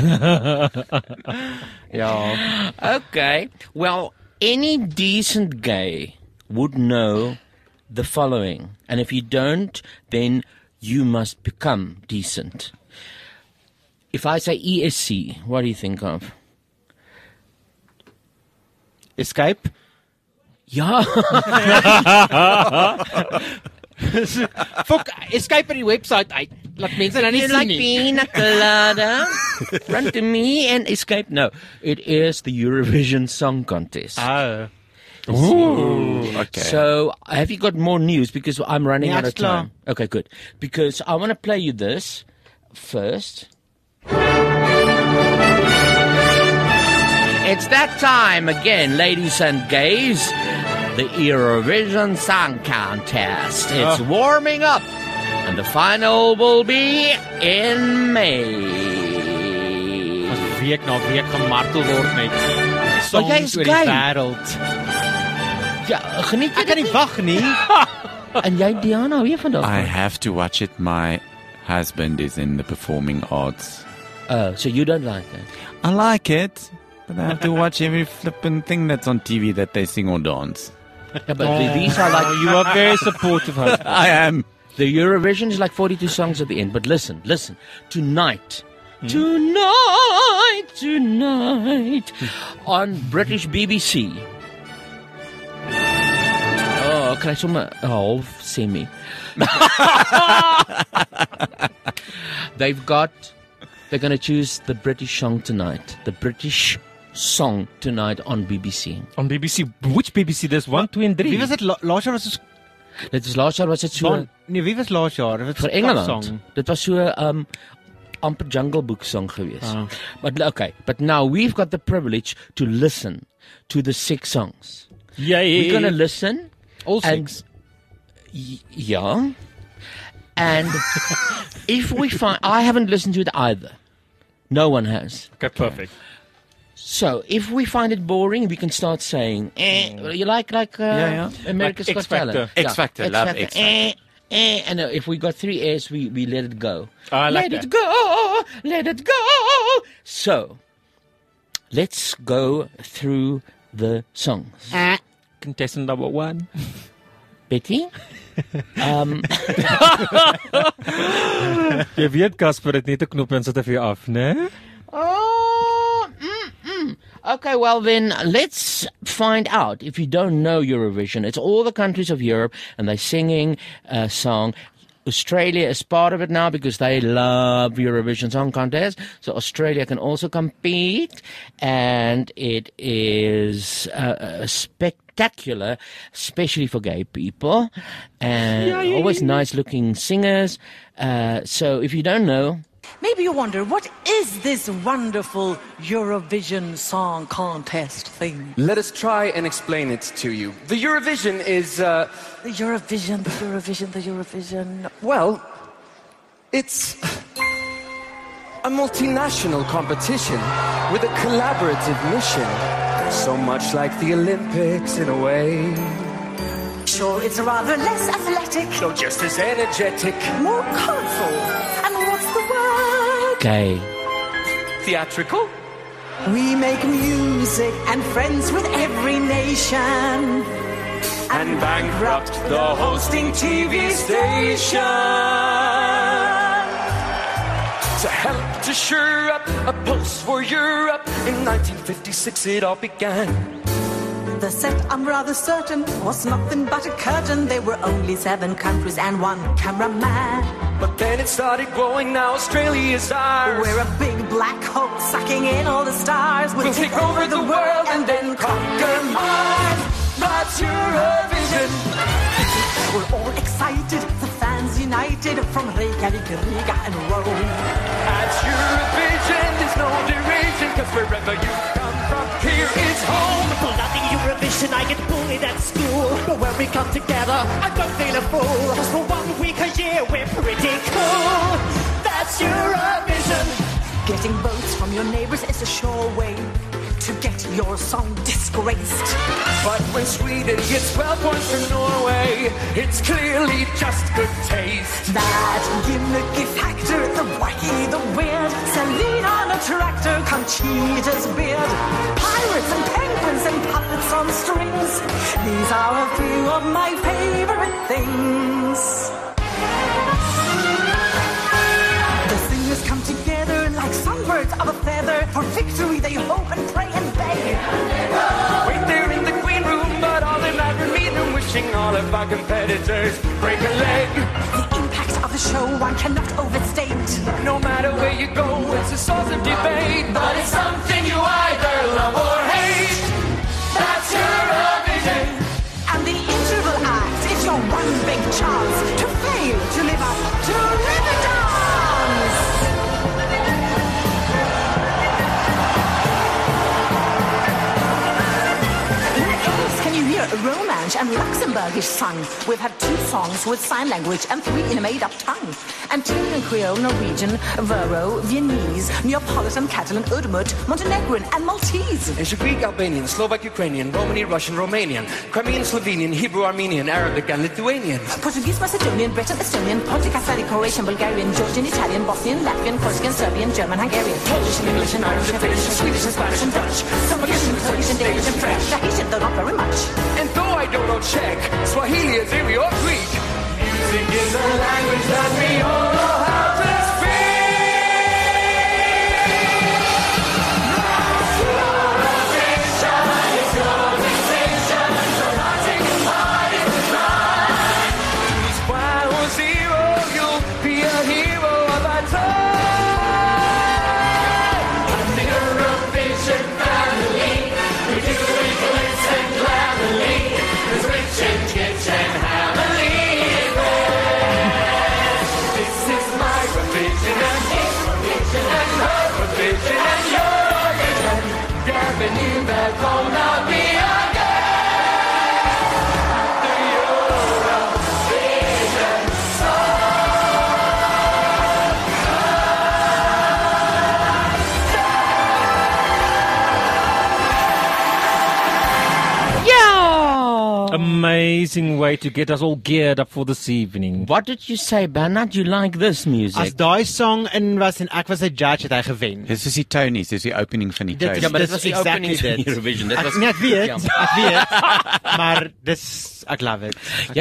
Ja. Okay. Well, any decent gay would know the following. And if you don't, then you must become decent. If I say ESC, what do you think of? Escape? Ja. Fok, escape by die website uit. Laat mense nou nie sien like nie. pina colada, run to me and escape. No, it is the Eurovision Song Contest. Oh. Ooh, okay. So, have you got more news? Because I'm running Yeah, out of it's klar. time. Okay, good. Because I want to play you this first. It's that time again, ladies and gays. The Eurovision Song Contest. It's warming up. And the final will be in May. As week na week gemartel word met songs jy is oor die gay. wêreld. Ja, geniet jy Ek kan nie wag nie. En jy Diana, wie vandag? I have to watch it. My husband is in the performing arts. So you don't like it? I like it, but I have to watch every flippin' thing that's on TV that they sing or dance. Yeah, but these are like... You are very supportive, husband. I am. The Eurovision is like 42 songs at the end. But listen. Tonight, on British BBC. Oh, kry sommer 'n half semi. They're going to choose the British song tonight. The British song tonight on BBC. On BBC, which BBC? There's 1, 2 and 3. Wie was dit laas jaar was dit Dit is laas jaar was dit so Nee, wie was laas jaar? Dit vir Engeland. Dit was so amper Jungle Book song geweest. But okay, but now we've got the privilege to listen to the 6 songs. We're going to listen all 6. Yeah. And if we find I haven't listened to it either. No one has. Okay, perfect. So, if we find it boring, we can start saying, you like America's Got Talent. X Factor, love X Factor. And if we got 3 A's, we let it go. I like let it go. So, let's go through the songs. Contestant number 1. Betty? Jy weet Casper het net 'n knop en sit vir jou af, né? Okay, well then, let's find out. If you don't know Eurovision, it's all the countries of Europe, and they're singing a song. Australia is part of it now because they love Eurovision Song Contest. So Australia can also compete, and it is spectacular, especially for gay people, and always nice-looking singers. So if you don't know... Maybe you wonder, what is this wonderful Eurovision Song Contest thing? Let us try and explain it to you. The Eurovision is, The Eurovision. well, it's a multinational competition with a collaborative mission. So much like the Olympics in a way. Sure, it's rather less athletic. No, just as energetic. More colorful. And what's the word? Gay. Theatrical. We make music and friends with every nation. And bankrupt the hosting TV station. To help to shore up a post-war Europe, in 1956 it all began. The set, I'm rather certain, was nothing but a curtain. There were only 7 countries and 1 cameraman. But then it started growing, now Australia's ours. We're a big black hole sucking in all the stars. We'll take over the world and then conquer Mars. That's Eurovision. We're all excited, the fans united, from Reykjavik, Riga and Rome. At Eurovision, there's no derision, cause wherever you come from, here is home. Bloody Eurovision, I get bullied at school. But when we come together, I don't feel a fool. Cause for 1 week a year, we're pretty cool. That's Eurovision. Getting votes from your neighbors is a sure way to get your song disgraced. But when Sweden gets 12 points from Norway, it's clearly just good taste. That gimmicky factor, the wacky, the weird, Celine on a tractor, Conchita's beard, pirates and penguins and puppets on strings. These are a few of my favorite things. The singers come together like songbirds of a feather. For victory they hope and pray and beg. Wait there in the green room, but all in that meeting, wishing all of our competitors break a leg. The impact of the show one cannot overstate. No matter where you go, it's a source of debate. But it's something you either love or hate. That's Eurovision. And the interval act is your one big chance to fail to live up to Riverdance. Where else can you hear Romance and Luxembourgish sung? We've had 2 songs with sign language and 3 in a made-up tongue. Antillean Creole, Norwegian, Vero, Viennese, Neapolitan, Catalan, Udmurt, Montenegrin, and Maltese. There's Greek, Albanian, Slovak, Ukrainian, Romani, Russian, Romanian, Crimean, Slovenian, Hebrew, Armenian, Arabic, and Lithuanian. Portuguese, Macedonian, Breton, Estonian, Pontic, Icelandic, Croatian, Bulgarian, Georgian, Italian, Bosnian, Latvian, Corsican, Serbian, German, Hungarian, Polish, and English, and Irish, and Finnish, and Swedish, and Spanish, and Dutch. Some Russian, Turkish, and Danish, and French. Tahitian, though not very much. And though I don't know Czech, Swahili, Azeri, or Greek, music is a language that we all know how to speak. Eurovision is your decision, so nothing is hard in the mind. Choose 1 or 0, you'll be a hero of our time. And the Eurovision family, we do it glitz and glamorly, 'cause rich and kids and family. Amazing way to get us all geared up for this evening. What did you say, Bernard? You like this music? As daai song in was en ek was 'n judge het hy gewen. Dis is die Tonys, dis die opening van die Tonys. Ja, maar dit was die opening van Eurovision. Dit was ek weet, maar dis ek love it.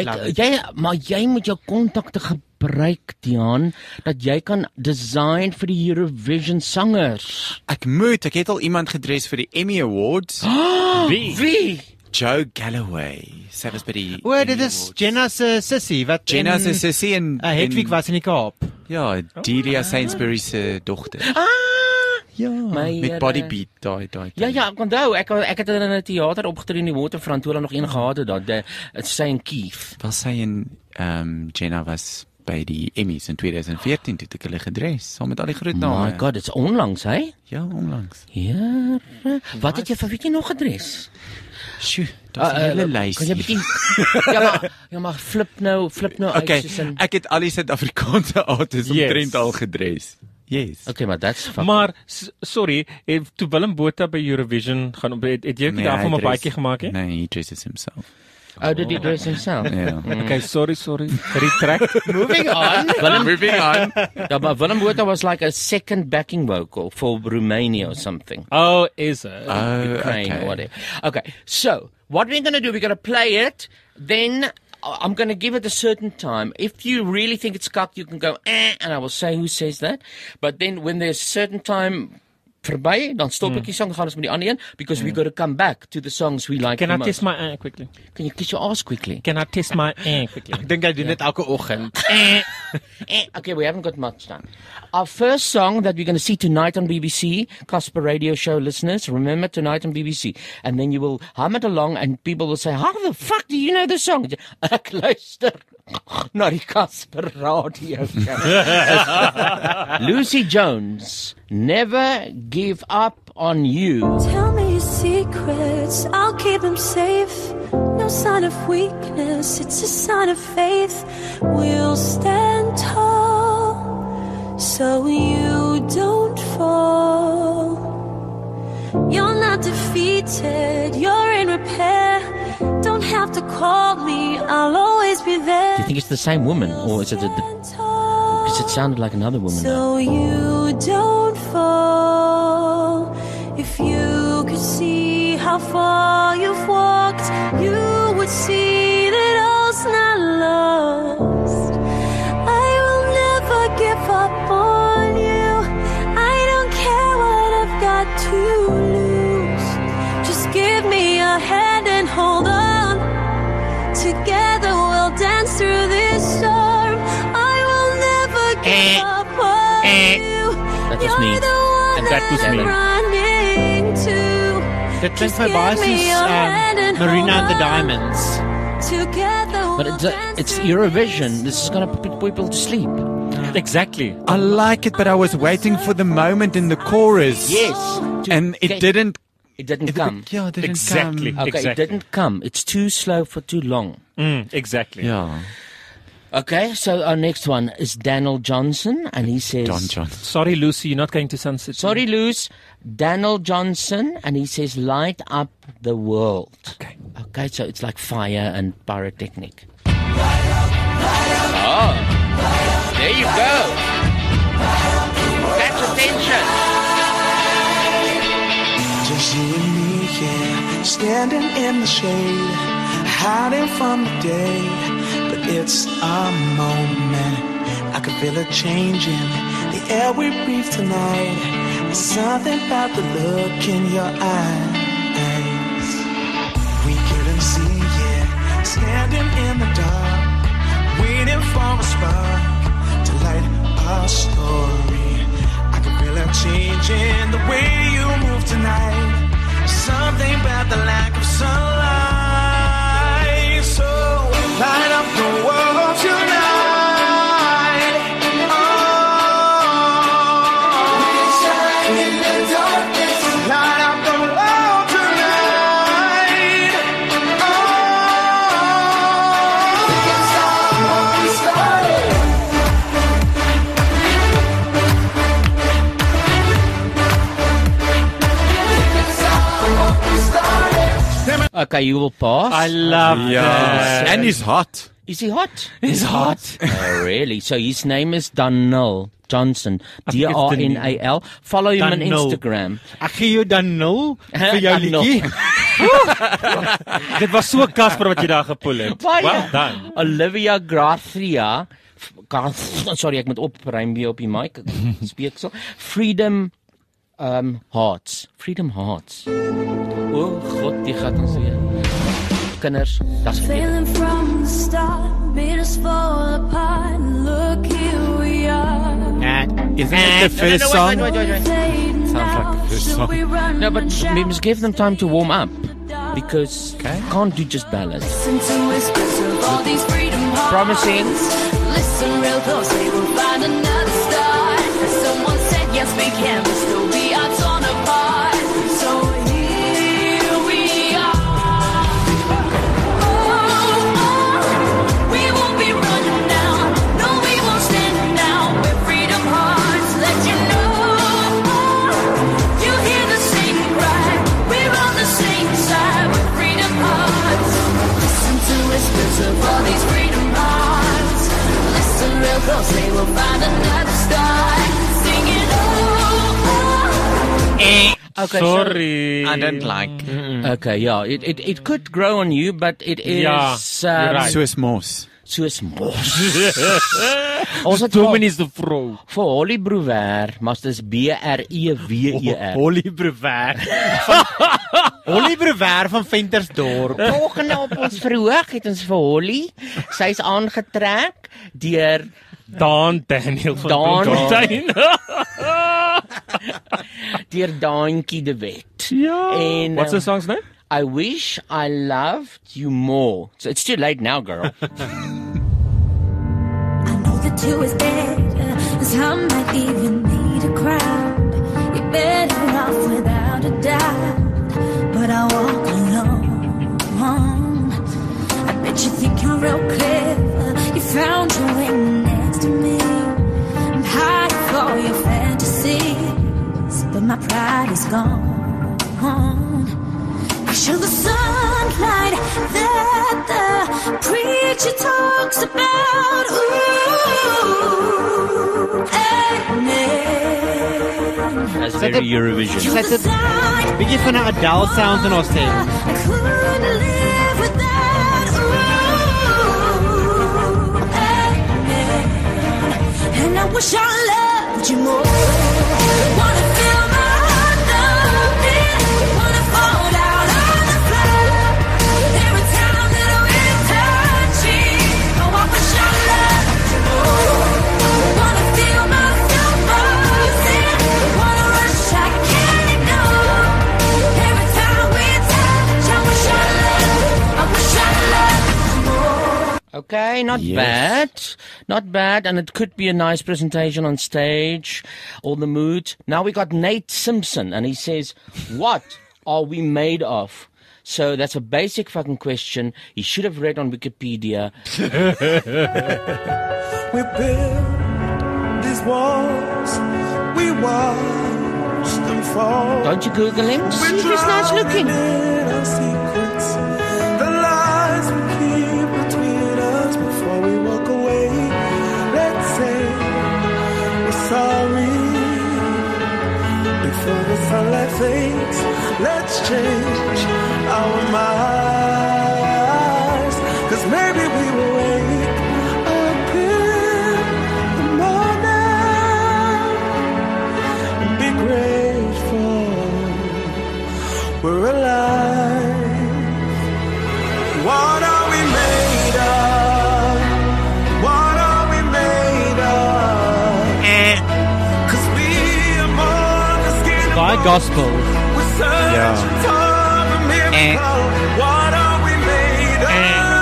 Jy moet jou kontakte gebruik, Dian, dat jy kan design vir die Eurovision sangers. Ek het al iemand gedres vir die Emmy Awards. Wie? Joe Galloway. Sy was by die dit is Jenna se sussie wat Jenna se sussie en Hedwig was in die Kaap. Ja, Delia Sainsbury se dogter. Ja, met Body Beat daai. Ja, ek onthou, ek het in 'n teater opgetree in die Waterfront toe hulle nog een gehad het daar, sy en Keith. Was sy en Jenna was by die Emmys in 2014 toe ek hulle gedres, saam met al die groot name. My God, dit's onlangs, hè? Ja, onlangs. Ja. Wat het jy vir wie nog gedres? Sjoe, daar's 'n hele lys. Kan jy bietjie ja, maar flip nou okay, ek het al die Suid-Afrikaanse artists omtrent al gedres. Yes. Okay, maar that's fucking... Maar sorry, toe Willem Botha by Eurovision gaan het jy daarvan 'n baadjie gemaak hè? Nee, he dresses himself. Oh, did he dress himself? Yeah. Okay, sorry. Retract. Moving on. Moving on. Yeah, but Willem Botha was like a second backing vocal for Romania or something. Oh, is it? Ukraine or whatever. Okay, so what we're going to do, we're going to play it, then I'm going to give it a certain time. If you really think it's cocked, you can go, and I will say who says that. But then when there's a certain time verby, dan stop ek die song, gaan ons met die ander een, because we've got to come back to the songs we like. Can I test my quickly? Can you kiss your ass quickly? Can I test my quickly? Ek dink hy doen dit elke oggend. Okay, we haven't got much time. Our first song that we're going to see tonight on BBC, Casper Radio Show listeners, remember tonight on BBC, and then you will hum it along and people will say, how the fuck do you know the song? Ek luister na die Casper Radio Show. Lucy Jones, Never Give Up on You. Tell me your secrets, I'll keep them safe. No sign of weakness, it's a sign of faith. We'll stand tall, so you don't fall. You're not defeated, you're in repair. Don't have to call me, I'll always be there. Do you think it's the same woman, or is it because it sounded like another woman? So you don't fall. If you could see how far you've walked, you would see that all's not lost. I will never give up on you. I don't care what I've got to lose. Just give me a hand and hold on. Together we'll dance through this storm. I will never was me. And that was me. Dit klink my baie soos Marina and the Diamonds. But it's Eurovision. This is going to put people to sleep. Exactly. I like it, but I was waiting for the moment in the chorus. Yes. And it didn't. It didn't come. Yeah, it didn't Exactly. come. Okay, it didn't come. It's too slow for too long. Exactly. Yeah. Okay, so our next one is Daniel Johnson, and he says... Don Johnson. Sorry, Lucy, you're not going to Sun City. Sorry, Luce. Daniel Johnson, and he says, light up the world. Okay. Okay, so it's like fire and pyrotechnic. Oh, there you go. Catch attention. Just you and me, yeah, standing in the shade, hiding from the day. But it's a moment, I can feel it changing. The air we breathe tonight, there's something about the look in your eyes. We couldn't see it, standing in the dark, waiting for a spark to light our story. I can feel it changing, the way you move tonight. Something about the lack of sunlight. So light up the world tonight. Oh, in the darkness. Light up the world tonight. Oh, we can stop what we started. Okay, you will pass. I love that. And he's hot. Is he hot? He's hot. Oh, really? So his name is Daniel Johnson. D-R-N-A-L. Follow him on Instagram. Ek gee jou dan 0 vir jou liedjie. Dit was so Casper wat jy daar gepoel het. Well done. Olivia Gracia. Sorry, ek moet oprym weer op die mic. Speek so. Freedom Hearts. Freedom Hearts. O God, die gaan ons weer. Kinders, das Failing from the start, made us fall apart. Look, here we are. Isn't it the first song? Wait. Sounds like the first song. No, but we must give them time to warm up. Because can't do just ballads. Listen to whispers of all these freedom hearts. Promising. Listen real close, they will find another star. Someone said yes we can, but still we are torn apart. So here we are. We won't be running now. No, we won't stand now. We're freedom hearts. Let you know. You hear the same cry. We're on the same side. We're freedom hearts. Listen to whispers of all these freedom hearts. Listen real close, they will find another star. Singing Okay, sorry. I don't like. Okay, yeah, it could grow on you, but it is right. Soos mos. Soos mos. Ons het Dominie's die vrou. Vir Holly Brewer, maar dit is B-R-E-W-E-R. Holly Brewer. Holly Brewer van Ventersdorp. Volgende op ons verhoog het ons vir Holly. Sy's aangetrek deur Daniel van Bloemfontein. Deur Daantjie de Wet. Ja. En What's the song's name? I wish I loved you more. So it's too late now, girl. I know the two is better. Some might even need a crowd. You're better off without a doubt. But I walk alone. I bet you think you're real clever. You found your way next to me. I'm hiding for your fantasies, but my pride is gone. I show the sunlight that the preacher talks about. Ooh, amen. That's very Eurovision. Sit 'n bietjie van 'n Adele sound in ons stem. I couldn't live without. Ooh, amen. And I wish I loved you more. Wanna feel my heart thumping. Wanna fall down on the floor. Every time that we're touching. Oh, I wish I loved you more. Wanna feel myself rising. Okay, not bad, and it could be a nice presentation on stage, all the mood. Now we got Nate Simpson, and he says, what are we made of? So that's a basic fucking question. He should have read on Wikipedia. We built these walls, we watched them fall. Don't you Google him? See if he's nice looking. Our secrets, the lies we keep between us before we walk away. Let's say we're sorry before the sunlight fades. Let's change our minds, 'cause maybe we will wake up in the morning and be grateful we're alive. What are we made of? What are we made of? 'Cause we are more than skin and By gospel. Yeah. What are we made of?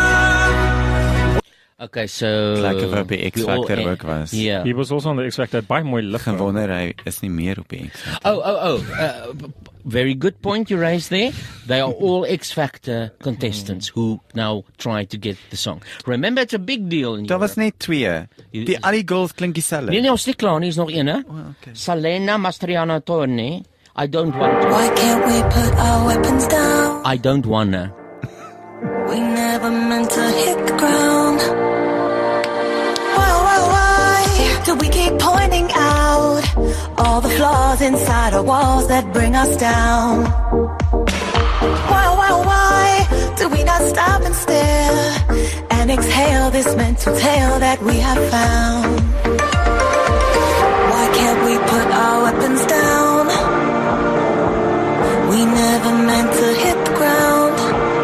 Okay, so Like of op die X-Factor ook was. Yeah. He was also on the X-Factor. Baie mooi lig. Gewonder hy is nie meer op die X-Factor. Very good point you raised there. They are all X-Factor contestants who now try to get the song. Remember, it's a big deal in Daar was net 2. Die al die girls klink dieselfde. Nee, ons nie klaar nie, is nog een, hè? Salena Mastriana Torne. I don't want to. Why can't we put our weapons down? I don't wanna. We never meant to hit the ground. Why do we keep pointing out all the flaws inside our walls that bring us down? Why do we not stop and stare and exhale this mental tale that we have found? Why can't we put our weapons down? We never meant to hit the ground.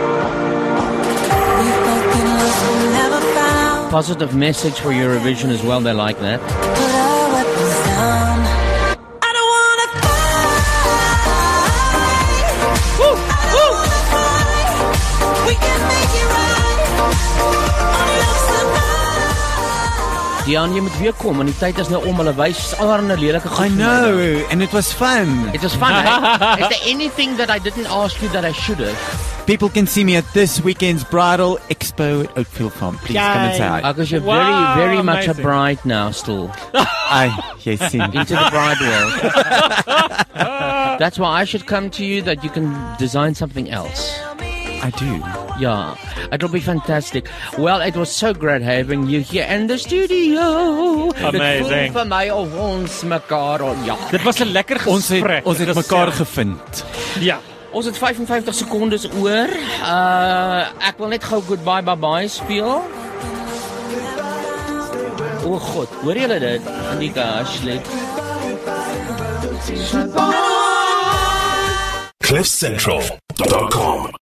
We've both been lost and never found. Positive message for Eurovision as well, they like that. Put our weapons down. I don't wanna fight. Woo, woo. Fight. We can make it right. On love survive. Dian, jy moet weer kom, want die tyd is nou om, hulle wys allerhande lelike goed. I know, and it was fun. It was fun, eh? Is there anything that I didn't ask you that I should have? People can see me at this weekend's Bridal Expo at Oakfield Farm. Please come and say hi. Because you're very much a bride now still. Jy sien. Into the bride world. That's why I should come to you, that you can design something else. I do. Yeah, it'll be fantastic. Well, it was so great having you here in the studio. Amazing. Dit voel vir my of ons mekaar Dit was 'n lekker gesprek. Ons het mekaar gevind. Ja. Ons het 55 sekondes oor. Ek wil net gou goodbye bye speel. O God, hoor julle dit? Anika Ashley. CliffCentral.com